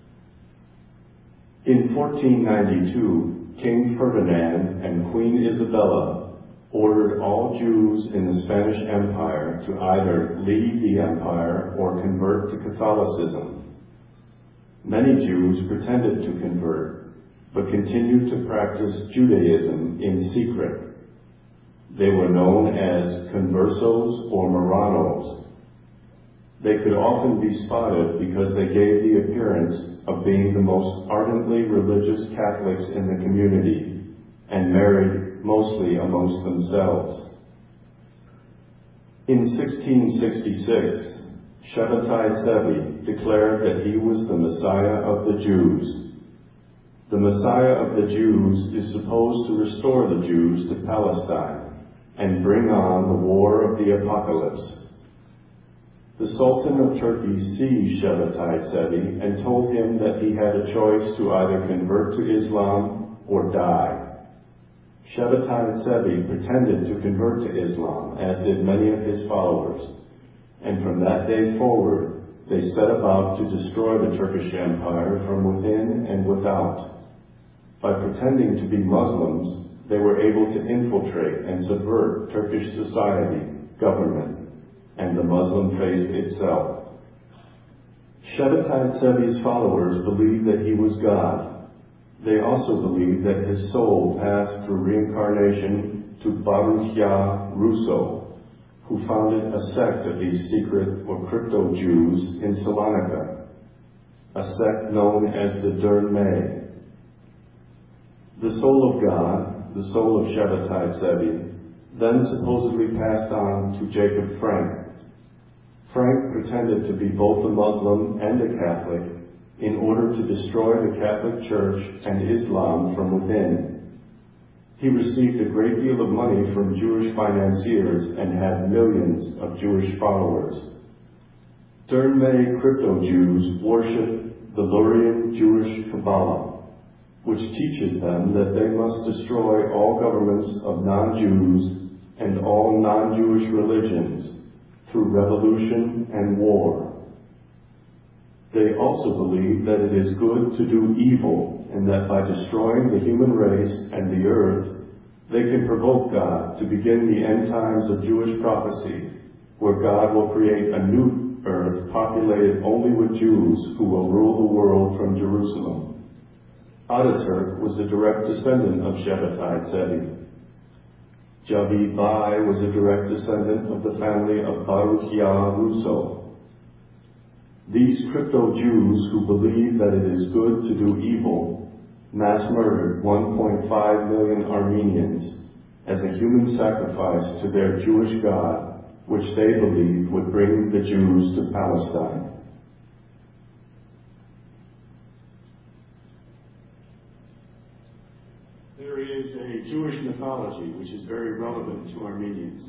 In fourteen ninety-two, King Ferdinand and Queen Isabella ordered all Jews in the Spanish Empire to either leave the empire or convert to Catholicism. Many Jews pretended to convert, but continued to practice Judaism in secret. They were known as conversos or Marranos. They could often be spotted because they gave the appearance of being the most ardently religious Catholics in the community and married mostly amongst themselves. In sixteen sixty-six, Shabbatai Tzvi declared that he was the Messiah of the Jews. The Messiah of the Jews is supposed to restore the Jews to Palestine and bring on the war of the apocalypse. The Sultan of Turkey seized Shabbatai Tzvi and told him that he had a choice to either convert to Islam or die. Shabbatai Tzvi pretended to convert to Islam, as did many of his followers, and from that day forward, they set about to destroy the Turkish Empire from within and without. By pretending to be Muslims, they were able to infiltrate and subvert Turkish society, government, and the Muslim faith itself. Shabbatai Tzvi's followers believed that he was God. They also believed that his soul passed through reincarnation to Baruch Yah Russo, who founded a sect of these secret or crypto Jews in Salonika, a sect known as the Dern May. The soul of God, the soul of Shabbatai Tzvi, then supposedly passed on to Jacob Frank. Frank pretended to be both a Muslim and a Catholic in order to destroy the Catholic Church and Islam from within. He received a great deal of money from Jewish financiers and had millions of Jewish followers. Dern May crypto Jews worship the Lurian Jewish Kabbalah, which teaches them that they must destroy all governments of non-Jews and all non-Jewish religions through revolution and war. They also believe that it is good to do evil, and that by destroying the human race and the earth, they can provoke God to begin the end times of Jewish prophecy, where God will create a new earth populated only with Jews who will rule the world from Jerusalem. Ataturk was a direct descendant of Shabbatai Tzvi. Javi Bai was a direct descendant of the family of Baruch Yah Russo. These crypto Jews who believe that it is good to do evil mass murdered one point five million Armenians as a human sacrifice to their Jewish God, which they believed would bring the Jews to Palestine. There is a Jewish mythology which is very relevant to Armenians.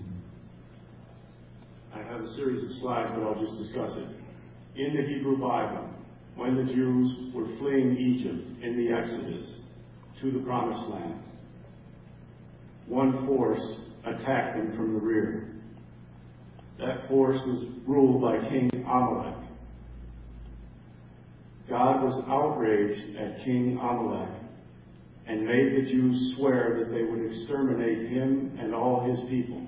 I have a series of slides, but I'll just discuss it. In the Hebrew Bible, when the Jews were fleeing Egypt in the Exodus to the Promised Land, one force attacked them from the rear. That force was ruled by King Amalek. God was outraged at King Amalek and made the Jews swear that they would exterminate him and all his people.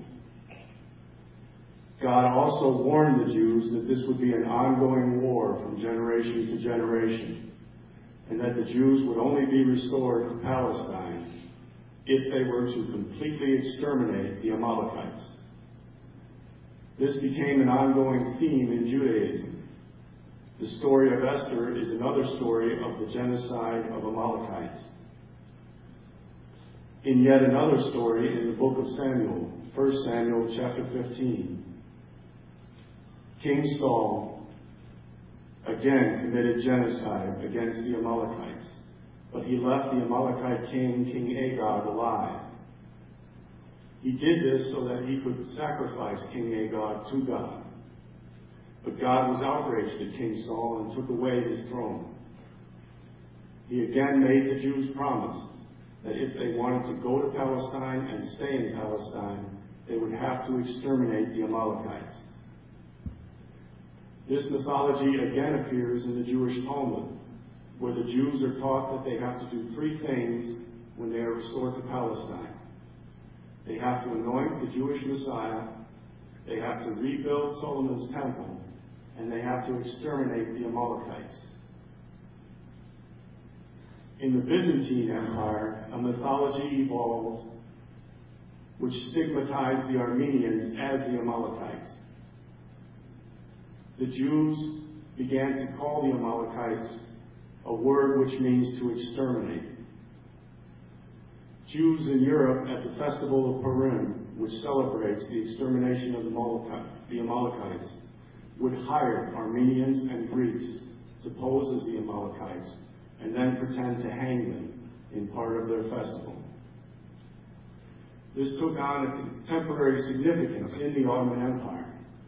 God also warned the Jews that this would be an ongoing war from generation to generation, and that the Jews would only be restored to Palestine if they were to completely exterminate the Amalekites. This became an ongoing theme in Judaism. The story of Esther is another story of the genocide of Amalekites. In yet another story in the book of Samuel, First Samuel chapter fifteen, King Saul again committed genocide against the Amalekites, but he left the Amalekite king, King Agag, alive. He did this so that he could sacrifice King Agag to God But God was outraged at King Saul and took away his throne. He again made the Jews promise that if they wanted to go to Palestine and stay in Palestine, they would have to exterminate the Amalekites. This mythology again appears in the Jewish Talmud, where the Jews are taught that they have to do three things when they are restored to Palestine. They have to anoint the Jewish Messiah, they have to rebuild Solomon's temple, and they have to exterminate the Amalekites. In the Byzantine Empire, a mythology evolved which stigmatized the Armenians as the Amalekites. The Jews began to call the Amalekites a word which means to exterminate. Jews in Europe at the festival of Purim, which celebrates the extermination of the Amalekites, would hire Armenians and Greeks to pose as the Amalekites and then pretend to hang them in part of their festival. This took on a contemporary significance in the Ottoman Empire.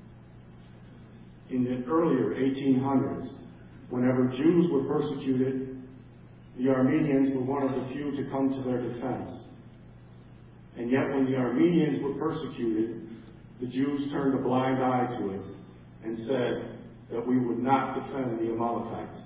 In the earlier eighteen hundreds, whenever Jews were persecuted, the Armenians were one of the few to come to their defense. And yet when the Armenians were persecuted, the Jews turned a blind eye to it and said that we would not defend the Amalekites.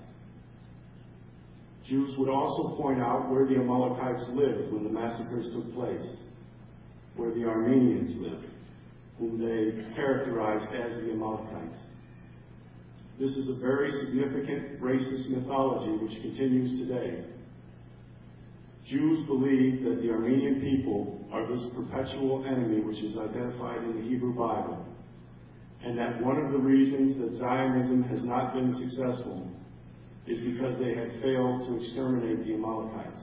Jews would also point out where the Amalekites lived when the massacres took place, where the Armenians lived, whom they characterized as the Amalekites. This is a very significant racist mythology which continues today. Jews believe that the Armenian people are this perpetual enemy which is identified in the Hebrew Bible, and that one of the reasons that Zionism has not been successful is because they have failed to exterminate the Amalekites.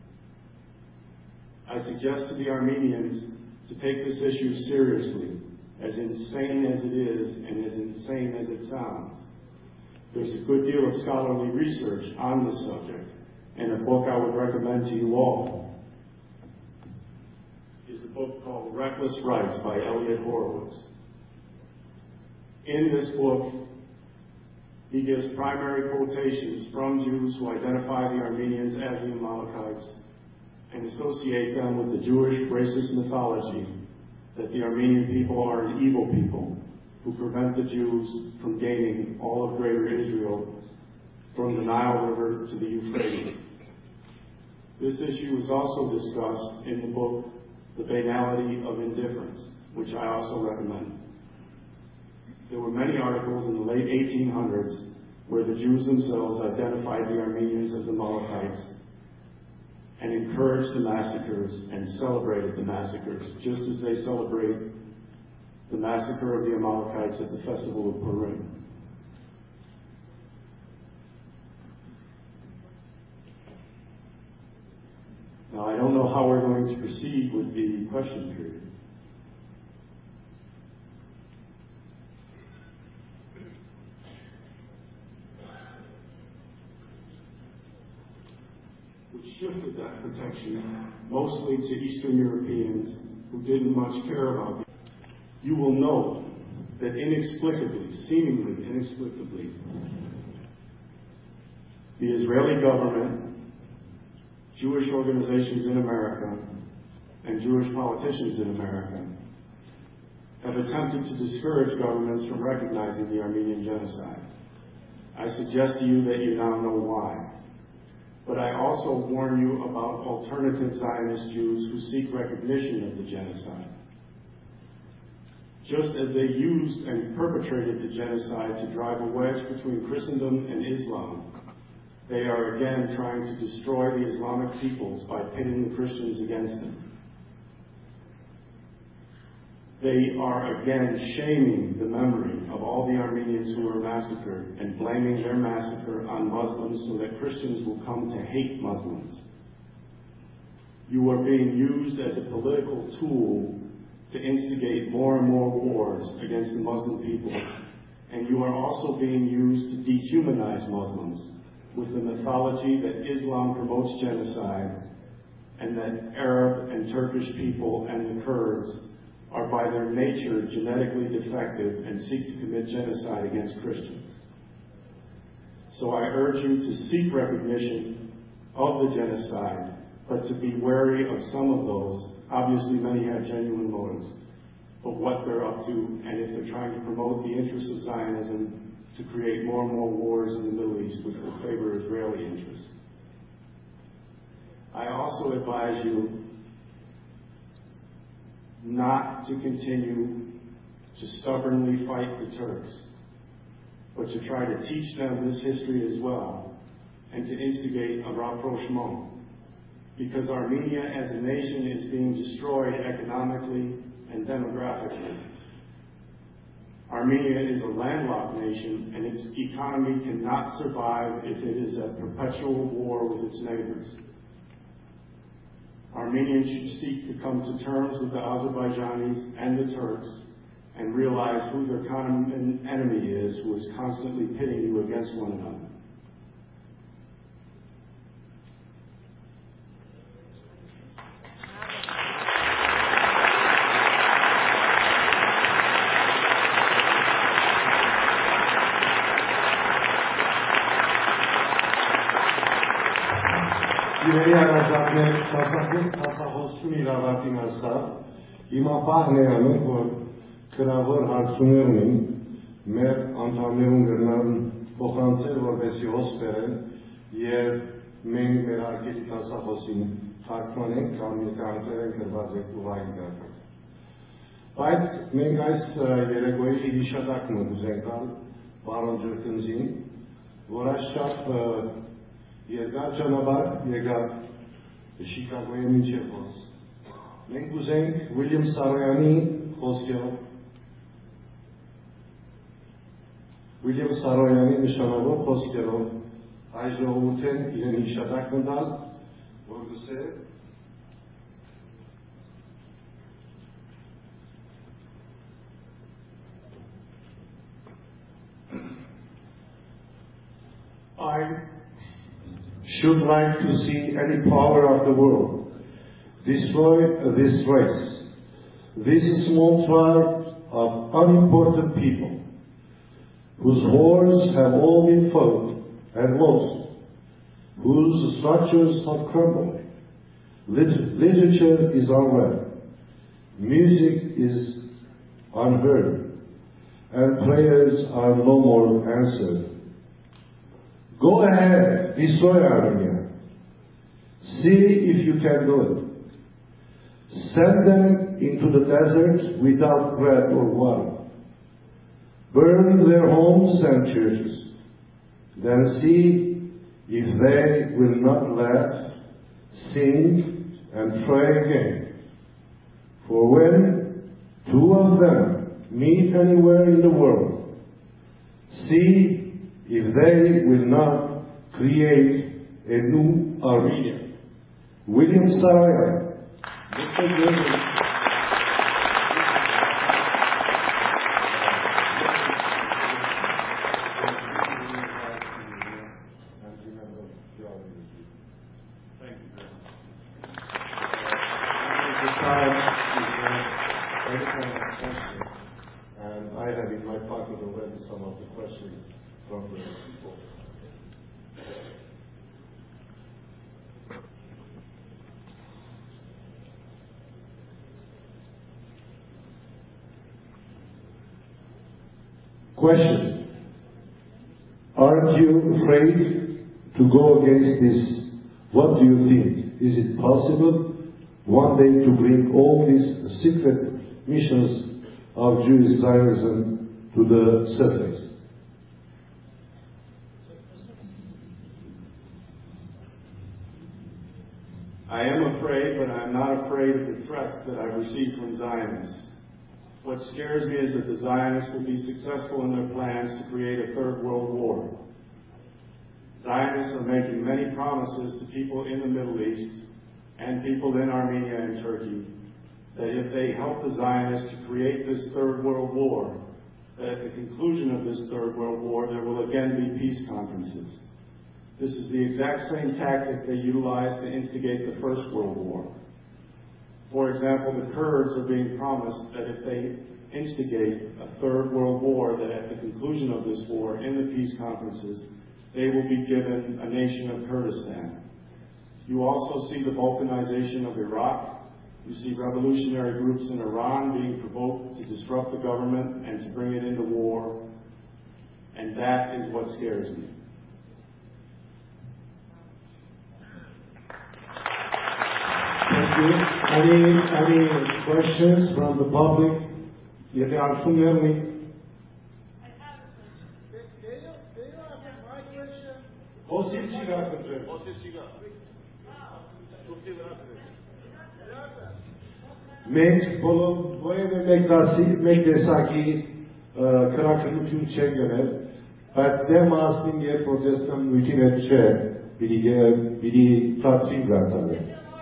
I suggest to the Armenians to take this issue seriously, as insane as it is and as insane as it sounds. There's a good deal of scholarly research on this subject, and a book I would recommend to you all is a book called Reckless Rights by Elliot Horowitz. In this book, he gives primary quotations from Jews who identify the Armenians as the Amalekites and associate them with the Jewish racist mythology that the Armenian people are an evil people who prevent the Jews from gaining all of Greater Israel from the Nile River to the Euphrates. This issue is also discussed in the book, The Banality of Indifference, which I also recommend. There were many articles in the late eighteen hundreds where the Jews themselves identified the Armenians as Amalekites and encouraged the massacres and celebrated the massacres, just as they celebrate the massacre of the Amalekites at the festival of Purim. Now, I don't know how we're going to proceed with the question period. Which shifted that protection mostly to Eastern Europeans who didn't much care about it. You will note that inexplicably, seemingly inexplicably, the Israeli government, Jewish organizations in America, and Jewish politicians in America have attempted to discourage governments from recognizing the Armenian genocide. I suggest to you that you now know why. But I also warn you about alternative Zionist Jews who seek recognition of the genocide. Just as they used and perpetrated the genocide to drive a wedge between Christendom and Islam, they are again trying to destroy the Islamic peoples by pitting the Christians against them. They are again shaming the memory of all the Armenians who were massacred and blaming their massacre on Muslims so that Christians will come to hate Muslims. You are being used as a political tool to instigate more and more wars against the Muslim people, and you are also being used to dehumanize Muslims with the mythology that Islam promotes genocide and that Arab and Turkish people and the Kurds are by their nature genetically defective and seek to commit genocide against Christians. So I urge you to seek recognition of the genocide, but to be wary of some of those. Obviously, many have genuine motives, but what they're up to, and if they're trying to promote the interests of Zionism to create more and more wars in the Middle East, which will favor Israeli interests. I also advise you not to continue to stubbornly fight the Turks, but to try to teach them this history as well, and to instigate a rapprochement. Because Armenia as a nation is being destroyed economically and demographically. Armenia is a landlocked nation, and its economy cannot survive if it is at perpetual war with its neighbors. Armenians should seek to come to terms with the Azerbaijanis and the Turks and realize who their common enemy is, who is constantly pitting you against one another. Իրերի առանձատներ հասախոսություն իր ավարտին հասավ, հիմա պահն է անում, որ գրավոր հարցումներ ունին, մեր անդամներուն գրնան փոխանցել, որպեսզի հոս բերեն եւ մենք մեր արկելի հասախոսին թարգմանենք կամ ներկայացնենք գրված ուղղային դեպքում։ Բայց մենք այս երեկոյի հիշատակը ուզենք տալ պարոն Ջրկնձին, որ այսչափ երկար ճանապարհ եկավ Շիկագոյի մինչև հոս։ Մենք ուզենք Ուիլյամ Սարոյանի խոսքերով Ուիլյամ Սարոյանի նշանավոր խոսքերով այս ժողովուրդին իրեն հիշատակ տալ, որ գսե I should like to see any power of the world destroy this race, this small tribe of unimportant people, whose wars have all been fought and lost, whose structures have crumbled. Lit- literature is unread, music is unheard, and prayers are no more answered. Go ahead, destroy Armenia. See if you can do it. Send them into the desert without bread or water. Burn their homes and churches. Then see if they will not laugh, sing, and pray again. For when two of them meet anywhere in the world, see if they will not create a new Armenia. William Saroyan. Thank you very much. The time is uh, and I have in my pocket already some of the questions from the people. Question. Aren't you afraid to go against this? What do you think? Is it possible one day to bring all these secret missions of Jewish Zionism to the surface? I am afraid, but I'm not afraid of the threats that I receive from Zionists. What scares me is that the Zionists will be successful in their plans to create a third world war. Zionists are making many promises to people in the Middle East and people in Armenia and Turkey that if they help the Zionists to create this third world war, that at the conclusion of this third world war, there will again be peace conferences. This is the exact same tactic they utilized to instigate the First World War. For example, the Kurds are being promised that if they instigate a third world war, that at the conclusion of this war, in the peace conferences, they will be given a nation of Kurdistan. You also see the balkanization of Iraq. You see revolutionary groups in Iran being provoked to disrupt the government and to bring it into war. And that is what scares me. Thank you. Any, any questions from the public? You are familiar? Մենք բոլոր որևէ մեկդասի մեկդեսակի քրակրություն չեն գնել, բայց դեմ ասին երբ որ դեսնեմ նույնին հետ չէ, պիտի պիտի ծածի գարտանը։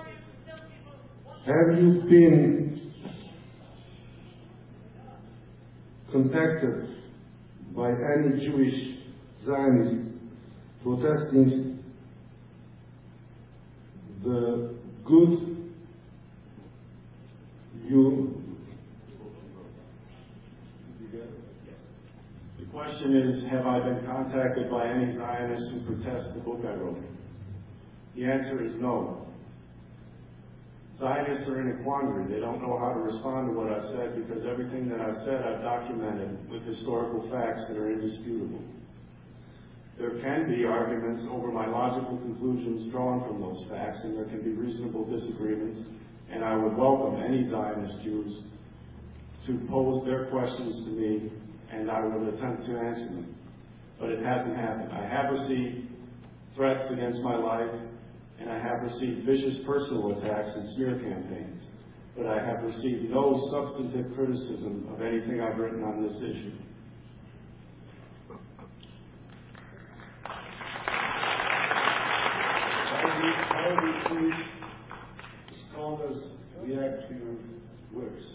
Have you been contacted by any Jewish Zionist protesting the good you? The question is, have I been contacted by any Zionists who protest the book I wrote? The answer is no. Zionists are in a quandary. They don't know how to respond to what I've said because everything that I've said I've documented with historical facts that are indisputable. There can be arguments over my logical conclusions drawn from those facts, and there can be reasonable disagreements, and I would welcome any Zionist Jews to pose their questions to me, and I will attempt to answer them. But it hasn't happened. I have received threats against my life, and I have received vicious personal attacks and smear campaigns, but I have received no substantive criticism of anything I've written on this issue. How do you think scholars react to your works?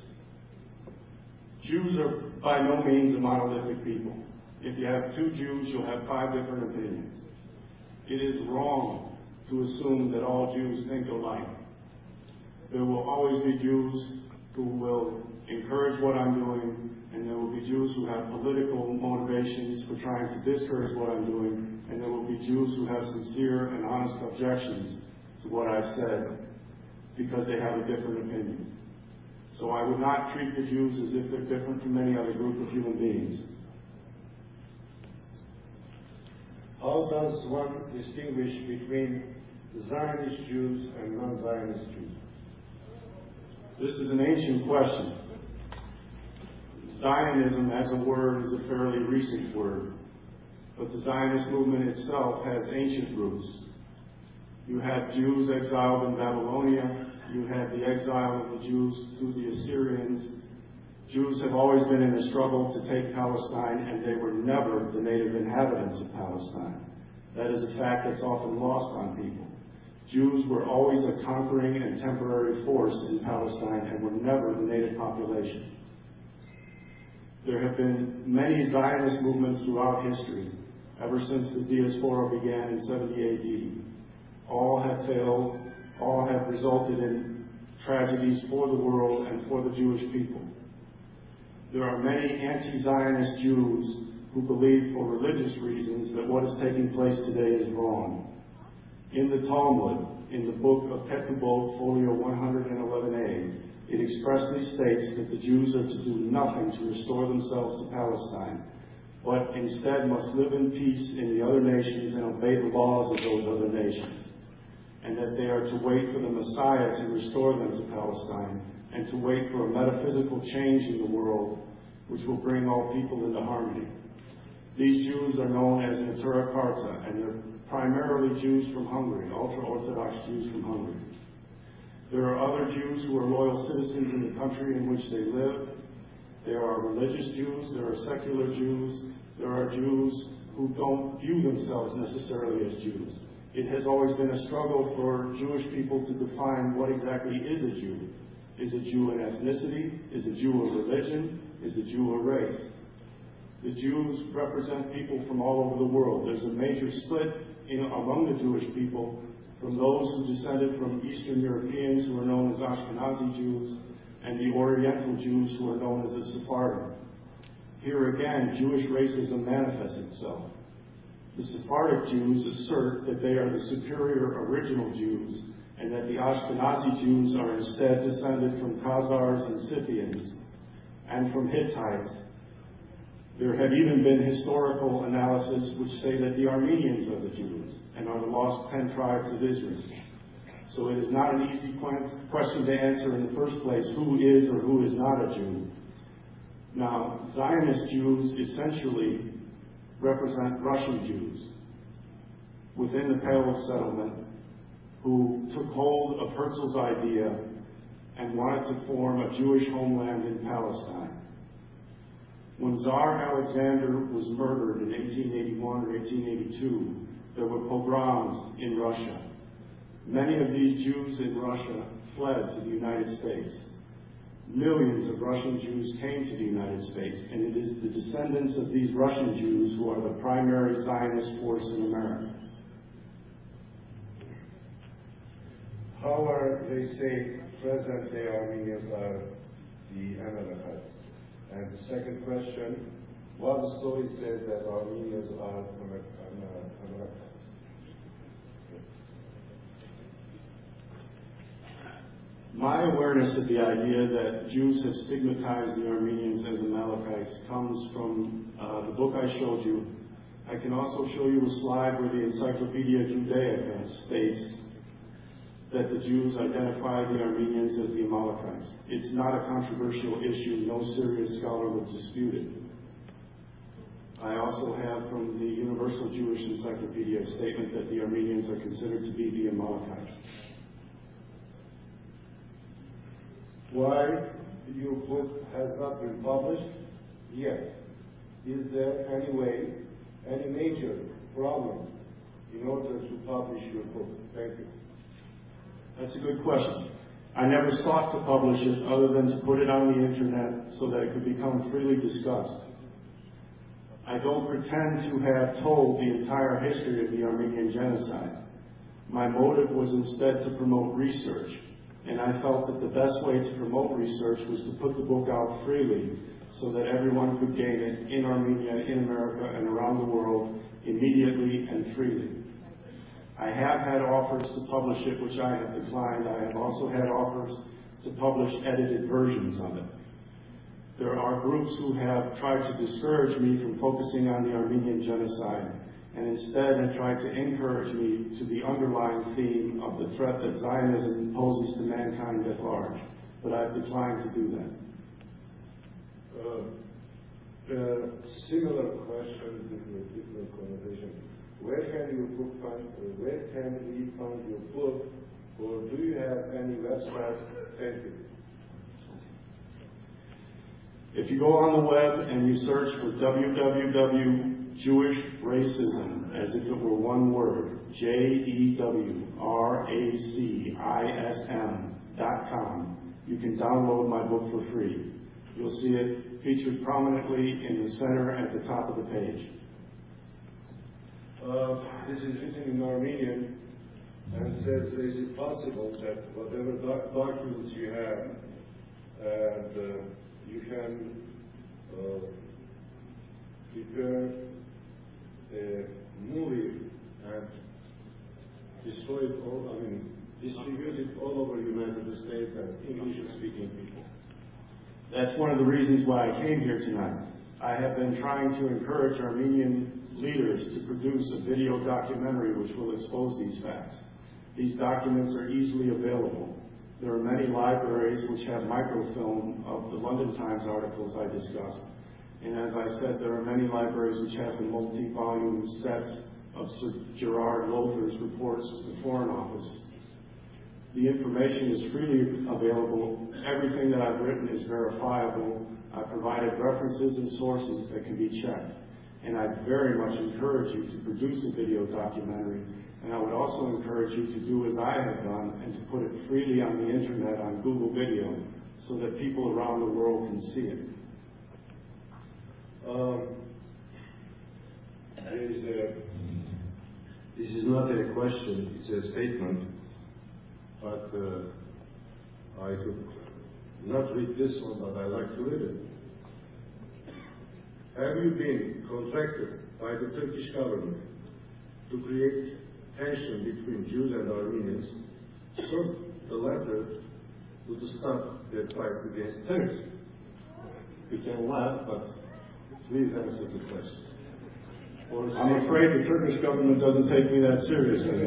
Jews are by no means a monolithic people. If you have two Jews, you'll have five different opinions. It is wrong to assume that all Jews think alike. There will always be Jews who will encourage what I'm doing, and there will be Jews who have political motivations for trying to discourage what I'm doing, and there will be Jews who have sincere and honest objections to what I've said because they have a different opinion. So I would not treat the Jews as if they're different from any other group of human beings. How does one distinguish between Zionist Jews and non-Zionist Jews? This is an ancient question. Zionism as a word is a fairly recent word, but the Zionist movement itself has ancient roots. You had Jews exiled in Babylonia. You had the exile of the Jews through the Assyrians. Jews have always been in a struggle to take Palestine, and they were never the native inhabitants of Palestine. That is a fact that's often lost on people. Jews were always a conquering and temporary force in Palestine and were never the native population. There have been many Zionist movements throughout history, ever since the diaspora began in seventy A D. All have failed, all have resulted in tragedies for the world and for the Jewish people. There are many anti-Zionist Jews who believe for religious reasons that what is taking place today is wrong. In the Talmud, in the book of Ketubot, folio one eleven A, it expressly states that the Jews are to do nothing to restore themselves to Palestine, but instead must live in peace in the other nations and obey the laws of those other nations, and that they are to wait for the Messiah to restore them to Palestine, and to wait for a metaphysical change in the world which will bring all people into harmony. These Jews are known as Neturei Karta, and they're primarily Jews from Hungary, ultra-Orthodox Jews from Hungary. There are other Jews who are loyal citizens in the country in which they live. There are religious Jews, there are secular Jews, there are Jews who don't view themselves necessarily as Jews. It has always been a struggle for Jewish people to define what exactly is a Jew. Is a Jew an ethnicity? Is a Jew a religion? Is a Jew a race? The Jews represent people from all over the world. There's a major split in, among the Jewish people from those who descended from Eastern Europeans who are known as Ashkenazi Jews, and the Oriental Jews who are known as the Sephardim. Here again, Jewish racism manifests itself. The Sephardic Jews assert that they are the superior original Jews, and that the Ashkenazi Jews are instead descended from Khazars and Scythians, and from Hittites. There have even been historical analyses which say that the Armenians are the Jews, and are the lost ten tribes of Israel. So it is not an easy question to answer in the first place, who is or who is not a Jew. Now, Zionist Jews essentially represent Russian Jews within the Pale settlement who took hold of Herzl's idea and wanted to form a Jewish homeland in Palestine. When Tsar Alexander was murdered in eighteen eighty-one or eighteen eighty-two, there were pogroms in Russia. Many of these Jews in Russia fled to the United States. Millions of Russian Jews came to the United States, and it is the descendants of these Russian Jews who are the primary Zionist force in America. How are they say present-day Armenians are the Amalekites? And the second question, what story says that Armenians are Amalekites? My awareness of the idea that Jews have stigmatized the Armenians as Amalekites comes from uh, the book I showed you. I can also show you a slide where the Encyclopedia Judaica states that the Jews identify the Armenians as the Amalekites. It's not a controversial issue. No serious scholar would dispute it. I also have from the Universal Jewish Encyclopedia a statement that the Armenians are considered to be the Amalekites. Why your book has not been published yet? Is there any way, any major problem in order to publish your book? Thank you. That's a good question. I never sought to publish it other than to put it on the internet so that it could become freely discussed. I don't pretend to have told the entire history of the Armenian genocide. My motive was instead to promote research, and I felt that the best way to promote research was to put the book out freely so that everyone could gain it in Armenia, in America, and around the world immediately and freely. I have had offers to publish it, which I have declined. I have also had offers to publish edited versions of it. There are groups who have tried to discourage me from focusing on the Armenian genocide, and instead have tried to encourage me to the underlying theme of the threat that Zionism poses to mankind at large. But I've declined to do that. Uh, a similar question with a different connotation. Where can your book find, or where can we find your book, or do you have any website? Thank you. If you go on the web and you search for w w w dot Jewish Racism, as if it were one word, J E W R A C I S M dot com, you can download my book for free. You'll see it featured prominently in the center at the top of the page. Uh, this is written in Armenian and says, is it possible that whatever doc documents you have, and uh, you can uh, prepare a movie and destroy it all, I mean, distribute it all over the United States and English-speaking people? That's one of the reasons why I came here tonight. I have been trying to encourage Armenian leaders to produce a video documentary which will expose these facts. These documents are easily available. There are many libraries which have microfilm of the London Times articles I discussed. And as I said, there are many libraries which have the multi-volume sets of Sir Gerard Lothar's reports to the Foreign Office. The information is freely available. Everything that I've written is verifiable. I provided references and sources that can be checked. And I very much encourage you to produce a video documentary. And I would also encourage you to do as I have done and to put it freely on the internet on Google Video so that people around the world can see it. Um, there is a This is not a question, it's a statement. But uh, I could not read this one, but I like to read it. Have you been contracted by the Turkish government to create tension between Jews and Armenians? So the latter would stop their fight against Turkey. You can laugh, but please answer the question. Or I'm afraid the Turkish government doesn't take me that seriously.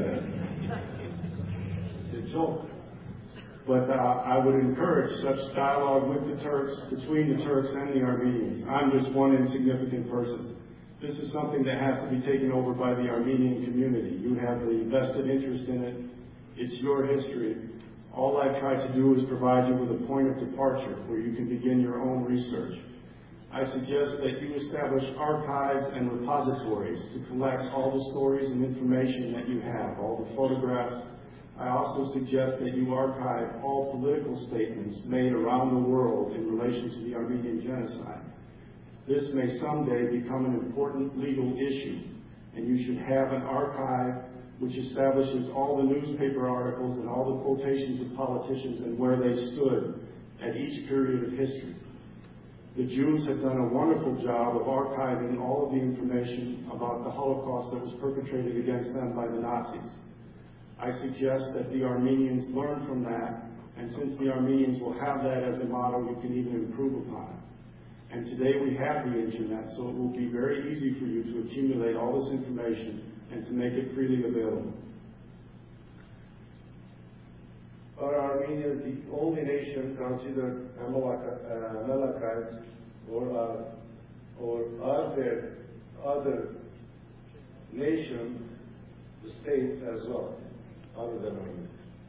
It's a joke. But uh, I would encourage such dialogue with the Turks, between the Turks and the Armenians. I'm just one insignificant person. This is something that has to be taken over by the Armenian community. You have the vested interest in it. It's your history. All I've tried to do is provide you with a point of departure where you can begin your own research. I suggest that you establish archives and repositories to collect all the stories and information that you have, all the photographs. I also suggest that you archive all political statements made around the world in relation to the Armenian genocide. This may someday become an important legal issue, and you should have an archive which establishes all the newspaper articles and all the quotations of politicians and where they stood at each period of history. The Jews have done a wonderful job of archiving all of the information about the Holocaust that was perpetrated against them by the Nazis. I suggest that the Armenians learn from that, and since the Armenians will have that as a model, you can even improve upon it. And today we have the internet, so it will be very easy for you to accumulate all this information and to make it freely available. Are Armenians the only nation considered Amalekite, or are, or are there other nations, the state as well, other than Armenia?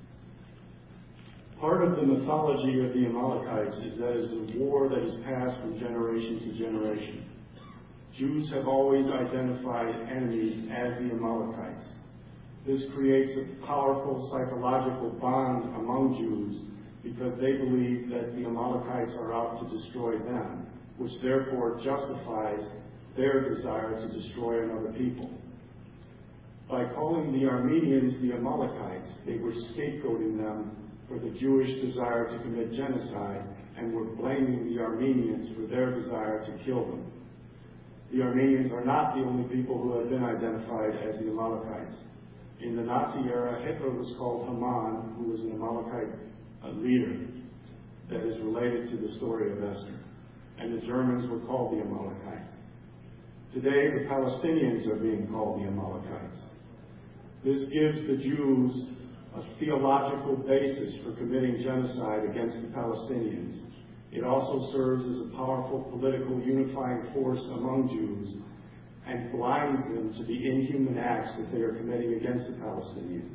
Part of the mythology of the Amalekites is that it is a war that is passed from generation to generation. Jews have always identified enemies as the Amalekites. This creates a powerful psychological bond among Jews because they believe that the Amalekites are out to destroy them, which therefore justifies their desire to destroy another people. By calling the Armenians the Amalekites, they were scapegoating them for the Jewish desire to commit genocide and were blaming the Armenians for their desire to kill them. The Armenians are not the only people who have been identified as the Amalekites. In the Nazi era, Hitler was called Haman, who was an Amalekite uh, leader that is related to the story of Esther. And the Germans were called the Amalekites. Today, the Palestinians are being called the Amalekites. This gives the Jews a theological basis for committing genocide against the Palestinians. It also serves as a powerful political unifying force among Jews and blinds them to the inhuman acts that they are committing against the Palestinians.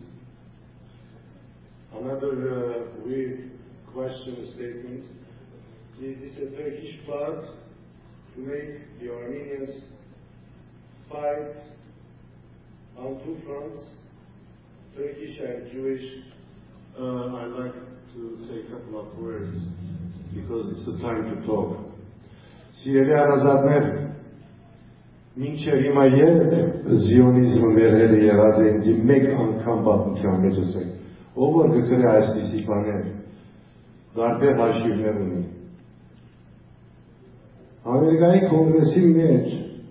Another uh, weird question statement. Is this a Turkish plot to make the Armenians fight on two fronts, Turkish and Jewish? Uh, I'd like to say a couple of words because it's the time to talk. Սիրելի առազատներ, մինչև հիմա երբ զիոնիզմը մերհել է եղած է ինձ մեկ անգամ պատմության մեջ ասեք, ով որ գկրե այսպիսի բաներ, դարբեր հաշիվներ ունի։ Ամերիկայի կոնգրեսի մեջ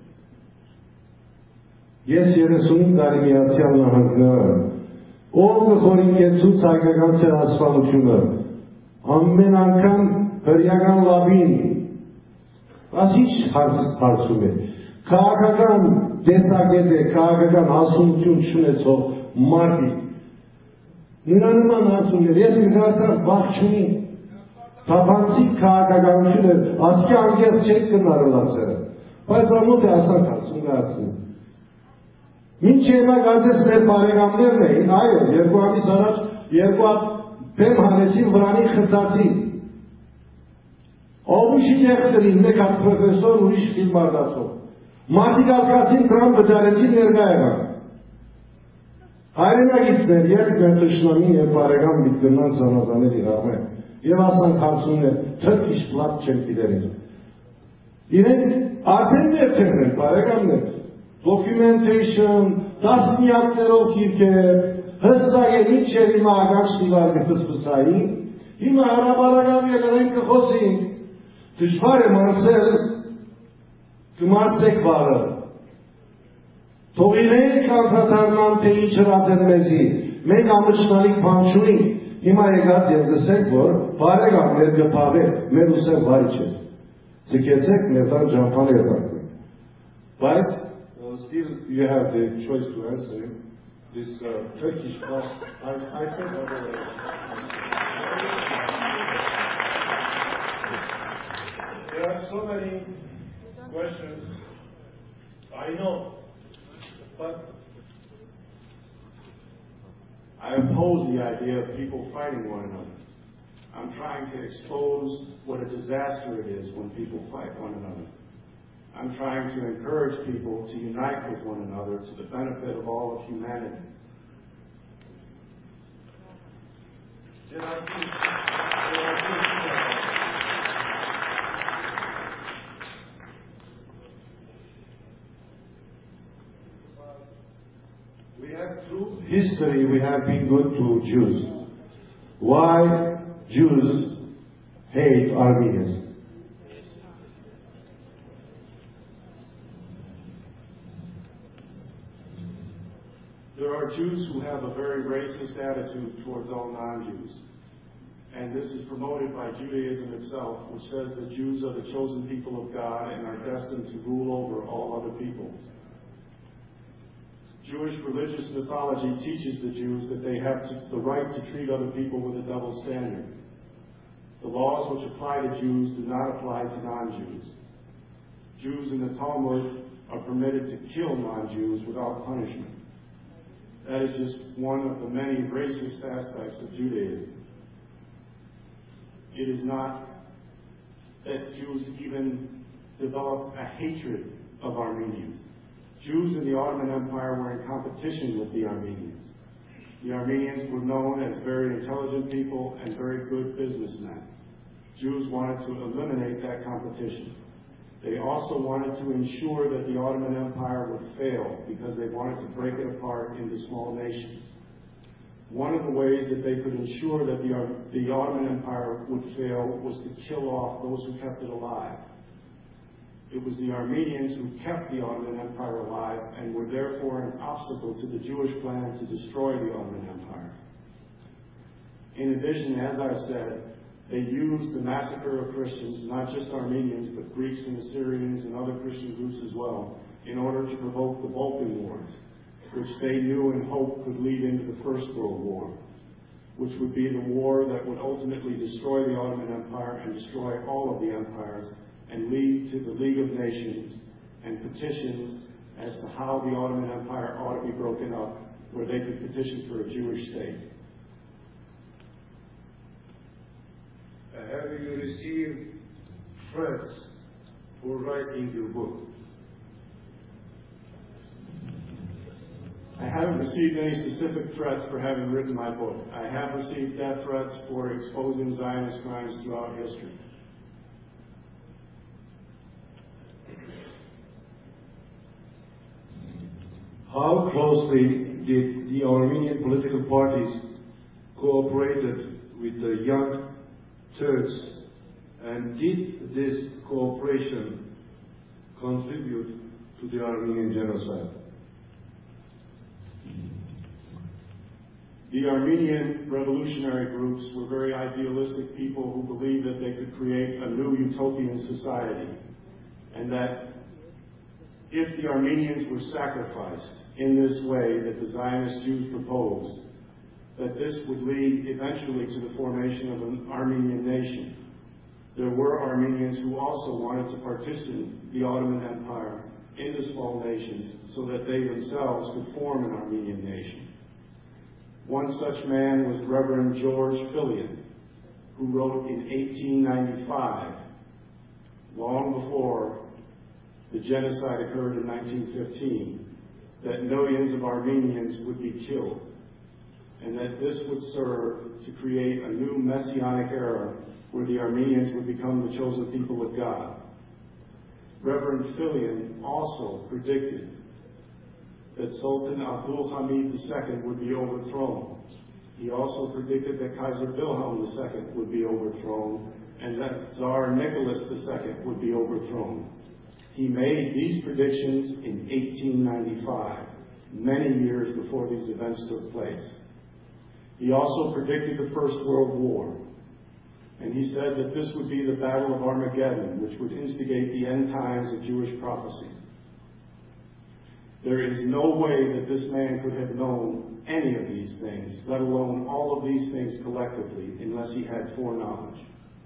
ես երեսունհինգ տարի Միացյալ Նահանգները, ով կխորիկեցուց հայկական ցեղասպանությունը, ամեն անգամ հրյական լավին, այս ինչ հարցում է, քաղաքական տեսակետ է, քաղաքական հասունություն չունեցող մարդիկ, նույնանման հարցումներ, ես նկատակ վախ չունի, թափանցիկ քաղաքականություն է, ասկի անգեղ չեք կնարելացերը, բայց ամոտ է ասանք հարցում գացին։ Մինչ հիմա գարդես մեր բարեկամներն էին, այո, երկու ամիս առաջ երկու բեմ հանեցին վրանի խրտացին։ Ողուշի տեխտրին մեկ հատ պրոֆեսոր ուրիշ ֆիլմ արդացող։ Մարդիկ ալկացին դրան բջարեցին ներկա եղան։ Հայրենագիցներ, երբ մեր տշնամին և բարեկամ միտգնան ծանոթաներ իրար մեն, և ասանք հարցումներ, թրկիշ պլատ չեն գիտերին։ Իրենք արդեն ներքերն են, բարեկամներ, documentation, տասնյակներով քիրքեր, հստակ ինչերի մագար շտիվար կտսպսայի, հիմա հրաբարական եղերեն կխոսին, դժվար է մարսել, կմարսեք վարը, թող իրենք անդրադառնան, թե ինչ հրած են մեզի, մենք ամճնալիք բան չունենք, հիմա եկած և գսենք, որ բարեկամ մեր գպավեք, մեր ուսեղ վարի չէ, զկեցեք մեր տան ճամփան երդարկվենք, բայց still you have the choice to answer this uh, Turkish part. I, I said that already. There are so many questions. I know, but I oppose the idea of people fighting one another. I'm trying to expose what a disaster it is when people fight one another. I'm trying to encourage people to unite with one another to the benefit of all of humanity. Did I do, did I do we have through history, we have been good to Jews. Why Jews hate Armenians? There are Jews who have a very racist attitude towards all non-Jews. And this is promoted by Judaism itself, which says that Jews are the chosen people of God and are destined to rule over all other peoples. Jewish religious mythology teaches the Jews that they have to, the right to treat other people with a double standard. The laws which apply to Jews do not apply to non-Jews. Jews in the Talmud are permitted to kill non-Jews without punishment. That is just one of the many racist aspects of Judaism. It is not that Jews even developed a hatred of Armenians. Jews in the Ottoman Empire were in competition with the Armenians. The Armenians were known as very intelligent people and very good businessmen. Jews wanted to eliminate that competition. They also wanted to ensure that the Ottoman Empire would fail because they wanted to break it apart into small nations. One of the ways that they could ensure that the, the Ottoman Empire would fail was to kill off those who kept it alive. It was the Armenians who kept the Ottoman Empire alive and were therefore an obstacle to the Jewish plan to destroy the Ottoman Empire. In addition, as I said, they used the massacre of Christians, not just Armenians, but Greeks and Assyrians and other Christian groups as well, in order to provoke the Balkan Wars, which they knew and hoped could lead into the First World War, which would be the war that would ultimately destroy the Ottoman Empire and destroy all of the empires and lead to the League of Nations and petitions as to how the Ottoman Empire ought to be broken up, where they could petition for a Jewish state. Have you received threats for writing your book? I haven't received any specific threats for having written my book. I have received death threats for exposing Zionist crimes throughout history. How closely did the Armenian political parties cooperated with the young Turks, and did this cooperation contribute to the Armenian genocide? The Armenian revolutionary groups were very idealistic people who believed that they could create a new utopian society, and that if the Armenians were sacrificed in this way that the Zionist Jews proposed, that this would lead eventually to the formation of an Armenian nation. There were Armenians who also wanted to partition the Ottoman Empire into small nations so that they themselves could form an Armenian nation. One such man was Reverend George Filion, who wrote in eighteen ninety-five, long before the genocide occurred in nineteen fifteen, that millions of Armenians would be killed, and that this would serve to create a new messianic era where the Armenians would become the chosen people of God. Reverend Filion also predicted that Sultan Abdul Hamid the Second would be overthrown. He also predicted that Kaiser Wilhelm the Second would be overthrown and that Tsar Nicholas the Second would be overthrown. He made these predictions in eighteen ninety-five, many years before these events took place. He also predicted the First World War, and he said that this would be the Battle of Armageddon, which would instigate the end times of Jewish prophecy. There is no way that this man could have known any of these things, let alone all of these things collectively, unless he had foreknowledge.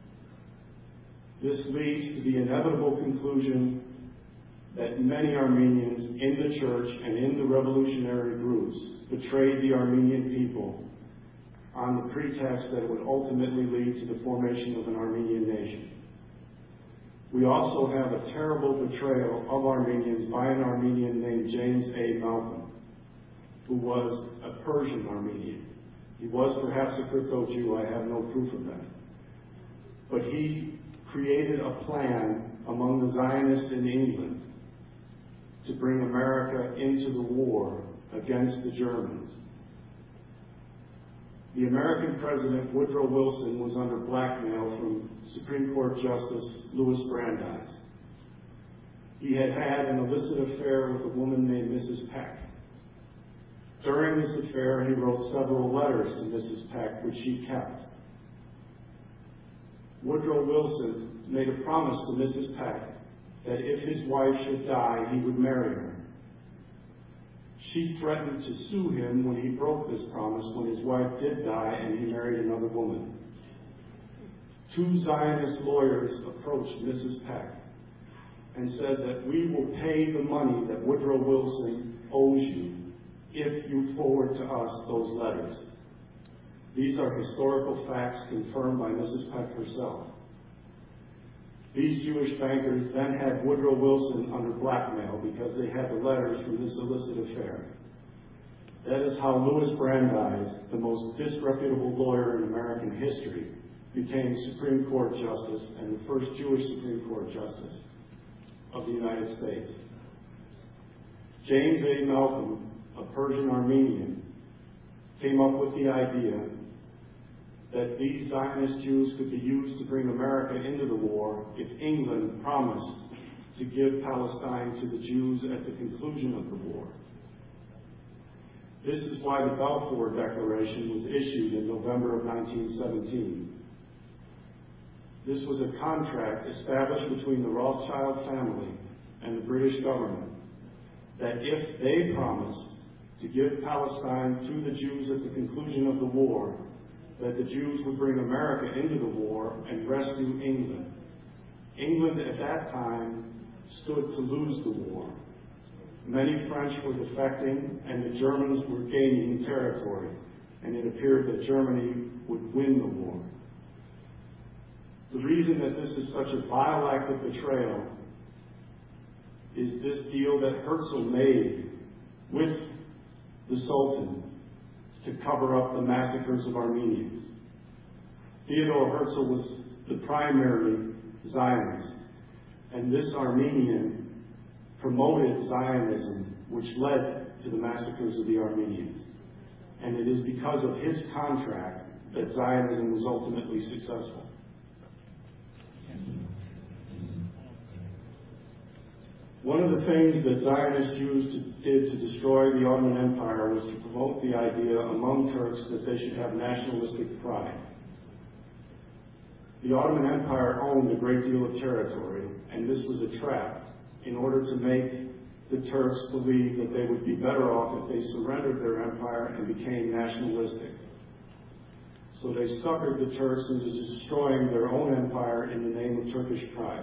This leads to the inevitable conclusion that many Armenians in the church and in the revolutionary groups betrayed the Armenian people on the pretext that it would ultimately lead to the formation of an Armenian nation. We also have a terrible betrayal of Armenians by an Armenian named James A. Malcolm, who was a Persian Armenian. He was perhaps a crypto-Jew, I have no proof of that. But he created a plan among the Zionists in England to bring America into the war against the Germans. The American president, Woodrow Wilson, was under blackmail from Supreme Court Justice Louis Brandeis. He had had an illicit affair with a woman named Missus Peck. During this affair, he wrote several letters to Missus Peck, which she kept. Woodrow Wilson made a promise to Missus Peck that if his wife should die, he would marry her. She threatened to sue him when he broke this promise when his wife did die and he married another woman. Two Zionist lawyers approached Missus Peck and said that we will pay the money that Woodrow Wilson owes you if you forward to us those letters. These are historical facts confirmed by Missus Peck herself. These Jewish bankers then had Woodrow Wilson under blackmail because they had the letters from this illicit affair. That is how Louis Brandeis, the most disreputable lawyer in American history, became Supreme Court Justice and the first Jewish Supreme Court Justice of the United States. James A. Malcolm, a Persian Armenian, came up with the idea that these Zionist Jews could be used to bring America into the war if England promised to give Palestine to the Jews at the conclusion of the war. This is why the Balfour Declaration was issued in November of nineteen seventeen. This was a contract established between the Rothschild family and the British government that if they promised to give Palestine to the Jews at the conclusion of the war, that the Jews would bring America into the war and rescue England. England at that time stood to lose the war. Many French were defecting and the Germans were gaining territory, and it appeared that Germany would win the war. The reason that this is such a vile act of betrayal is this deal that Herzl made with the Sultan to cover up the massacres of Armenians. Theodor Herzl was the primary Zionist, and this Armenian promoted Zionism, which led to the massacres of the Armenians. And it is because of his contract that Zionism was ultimately successful. One of the things that Zionist Jews did to destroy the Ottoman Empire was to promote the idea among Turks that they should have nationalistic pride. The Ottoman Empire owned a great deal of territory, and this was a trap in order to make the Turks believe that they would be better off if they surrendered their empire and became nationalistic. So they suckered the Turks into destroying their own empire in the name of Turkish pride.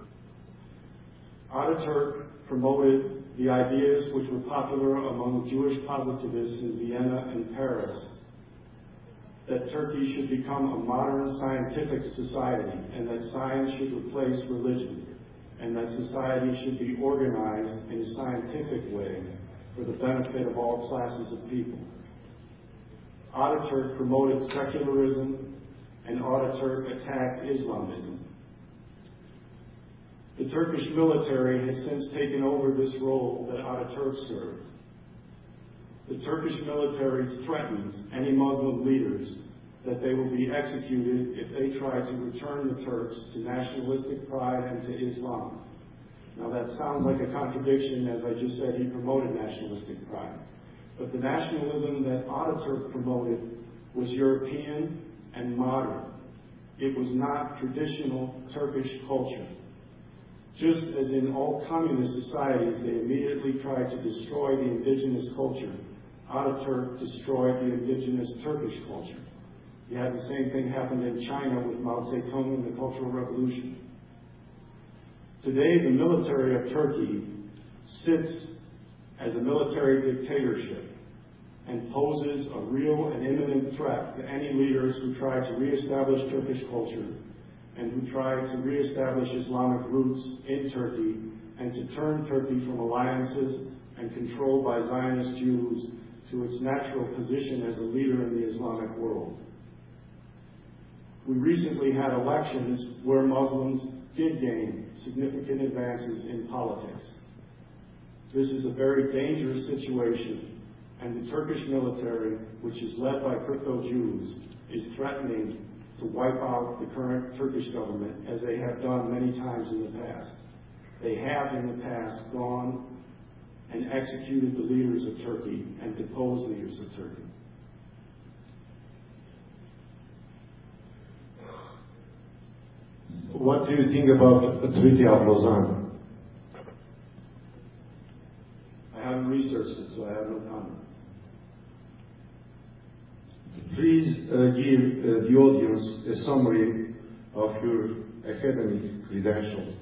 Ataturk promoted the ideas which were popular among Jewish positivists in Vienna and Paris, that Turkey should become a modern scientific society and that science should replace religion, and that society should be organized in a scientific way for the benefit of all classes of people. Ataturk promoted secularism, and Ataturk attacked Islamism. The Turkish military has since taken over this role that Ataturk served. The Turkish military threatens any Muslim leaders that they will be executed if they try to return the Turks to nationalistic pride and to Islam. Now that sounds like a contradiction, as I just said, he promoted nationalistic pride. But the nationalism that Ataturk promoted was European and modern. It was not traditional Turkish culture. Just as in all communist societies, they immediately tried to destroy the indigenous culture, Ataturk destroyed the indigenous Turkish culture. You had the same thing happen in China with Mao Zedong and the Cultural Revolution. Today, the military of Turkey sits as a military dictatorship and poses a real and imminent threat to any leaders who try to reestablish Turkish culture and who try to reestablish Islamic roots in Turkey and to turn Turkey from alliances and control by Zionist Jews to its natural position as a leader in the Islamic world. We recently had elections where Muslims did gain significant advances in politics. This is a very dangerous situation, and the Turkish military, which is led by crypto-Jews, is threatening to wipe out the current Turkish government, as they have done many times in the past. They have in the past gone and executed the leaders of Turkey and deposed leaders of Turkey. What do you think about the Treaty of Lausanne? I haven't researched it, so I have no comment. Please uh, give uh, the audience a summary of your academic credentials.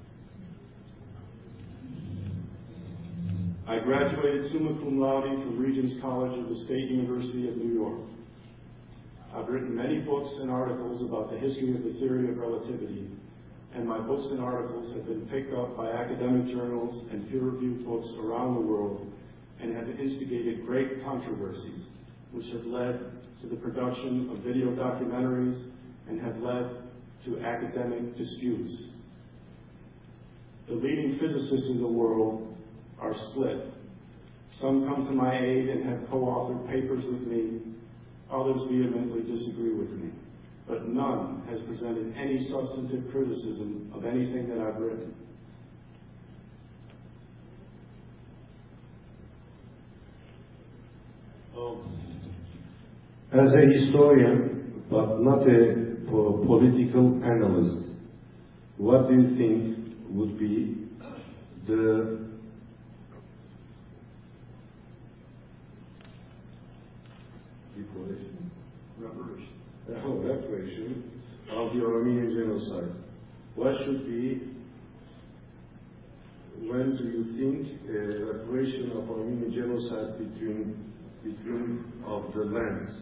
I graduated summa cum laude from Regents College of the State University of New York. I've written many books and articles about the history of the theory of relativity, and my books and articles have been picked up by academic journals and peer-reviewed books around the world and have instigated great controversies, which have led to the production of video documentaries and have led to academic disputes. The leading physicists in the world are split. Some come to my aid and have co-authored papers with me. Others vehemently disagree with me. But none has presented any substantive criticism of anything that I've written. Um, As a historian, but not a po- political analyst, what do you think would be the reparation, reparation, oh, reparation of the Armenian genocide? What should be, when do you think a reparation of Armenian genocide between between of the lands?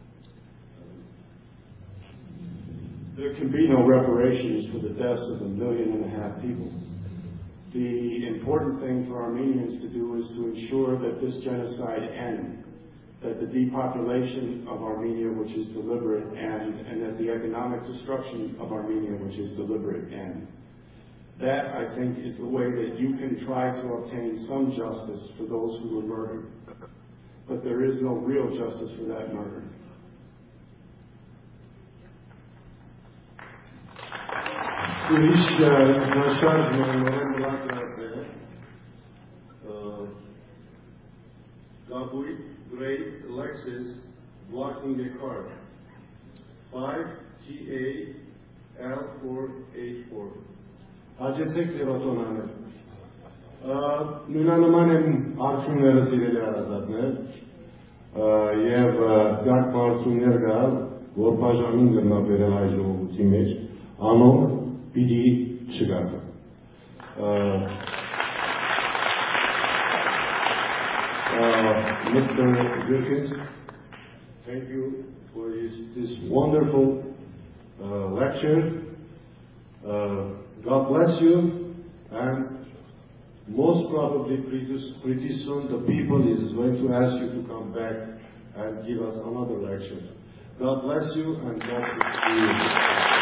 There can be no reparations for the deaths of a million and a half people. The important thing for Armenians to do is to ensure that this genocide end, that the depopulation of Armenia, which is deliberate, end, and that the economic destruction of Armenia, which is deliberate, end. That, I think, is the way that you can try to obtain some justice for those who were murdered. But there is no real justice for that murder. Ուրիշ նշած նորեն լակրած է Gabui Gray Lexus blocking the car five T A L four eighty-four Հաջեցեք սերոտոնաներ նույնանման եմ արդյունները սիրելի հարազատներ և գարկ մարցուններ գա որ բաժանին գտնաբերել հայ ժողովրդի մեջ անոր պիտի չգա Mister Wilkins, thank you for this, this wonderful uh, lecture. Uh, God bless you, and most probably pretty, pretty soon the people is going to ask you to come back and give us another lecture. God bless you, and God bless you.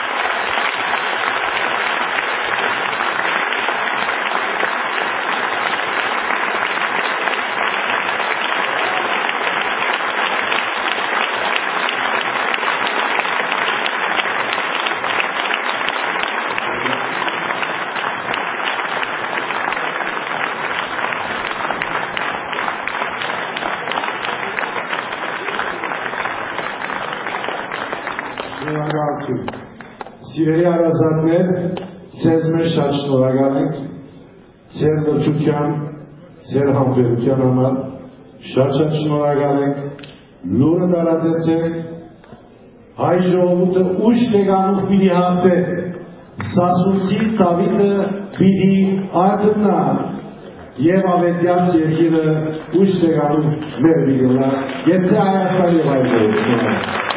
Սիրելի հարազատներ, ձեզ մեր շատ շնորհակալ ենք ձեր լրջության, ձեր համբերության համար, շատ-շատ շնորհակալ ենք, լուրը տարածեցեք, հայ ժողովուրդը ուշ տեղանուխ պիտի հաղթե, Սասունցի Դավիթը պիտի արթնա, եւ ավետյալ երկիրը ուշ տեղանուխ մեր պիտի լա, եթե Հայաստան եւ այլ գործ։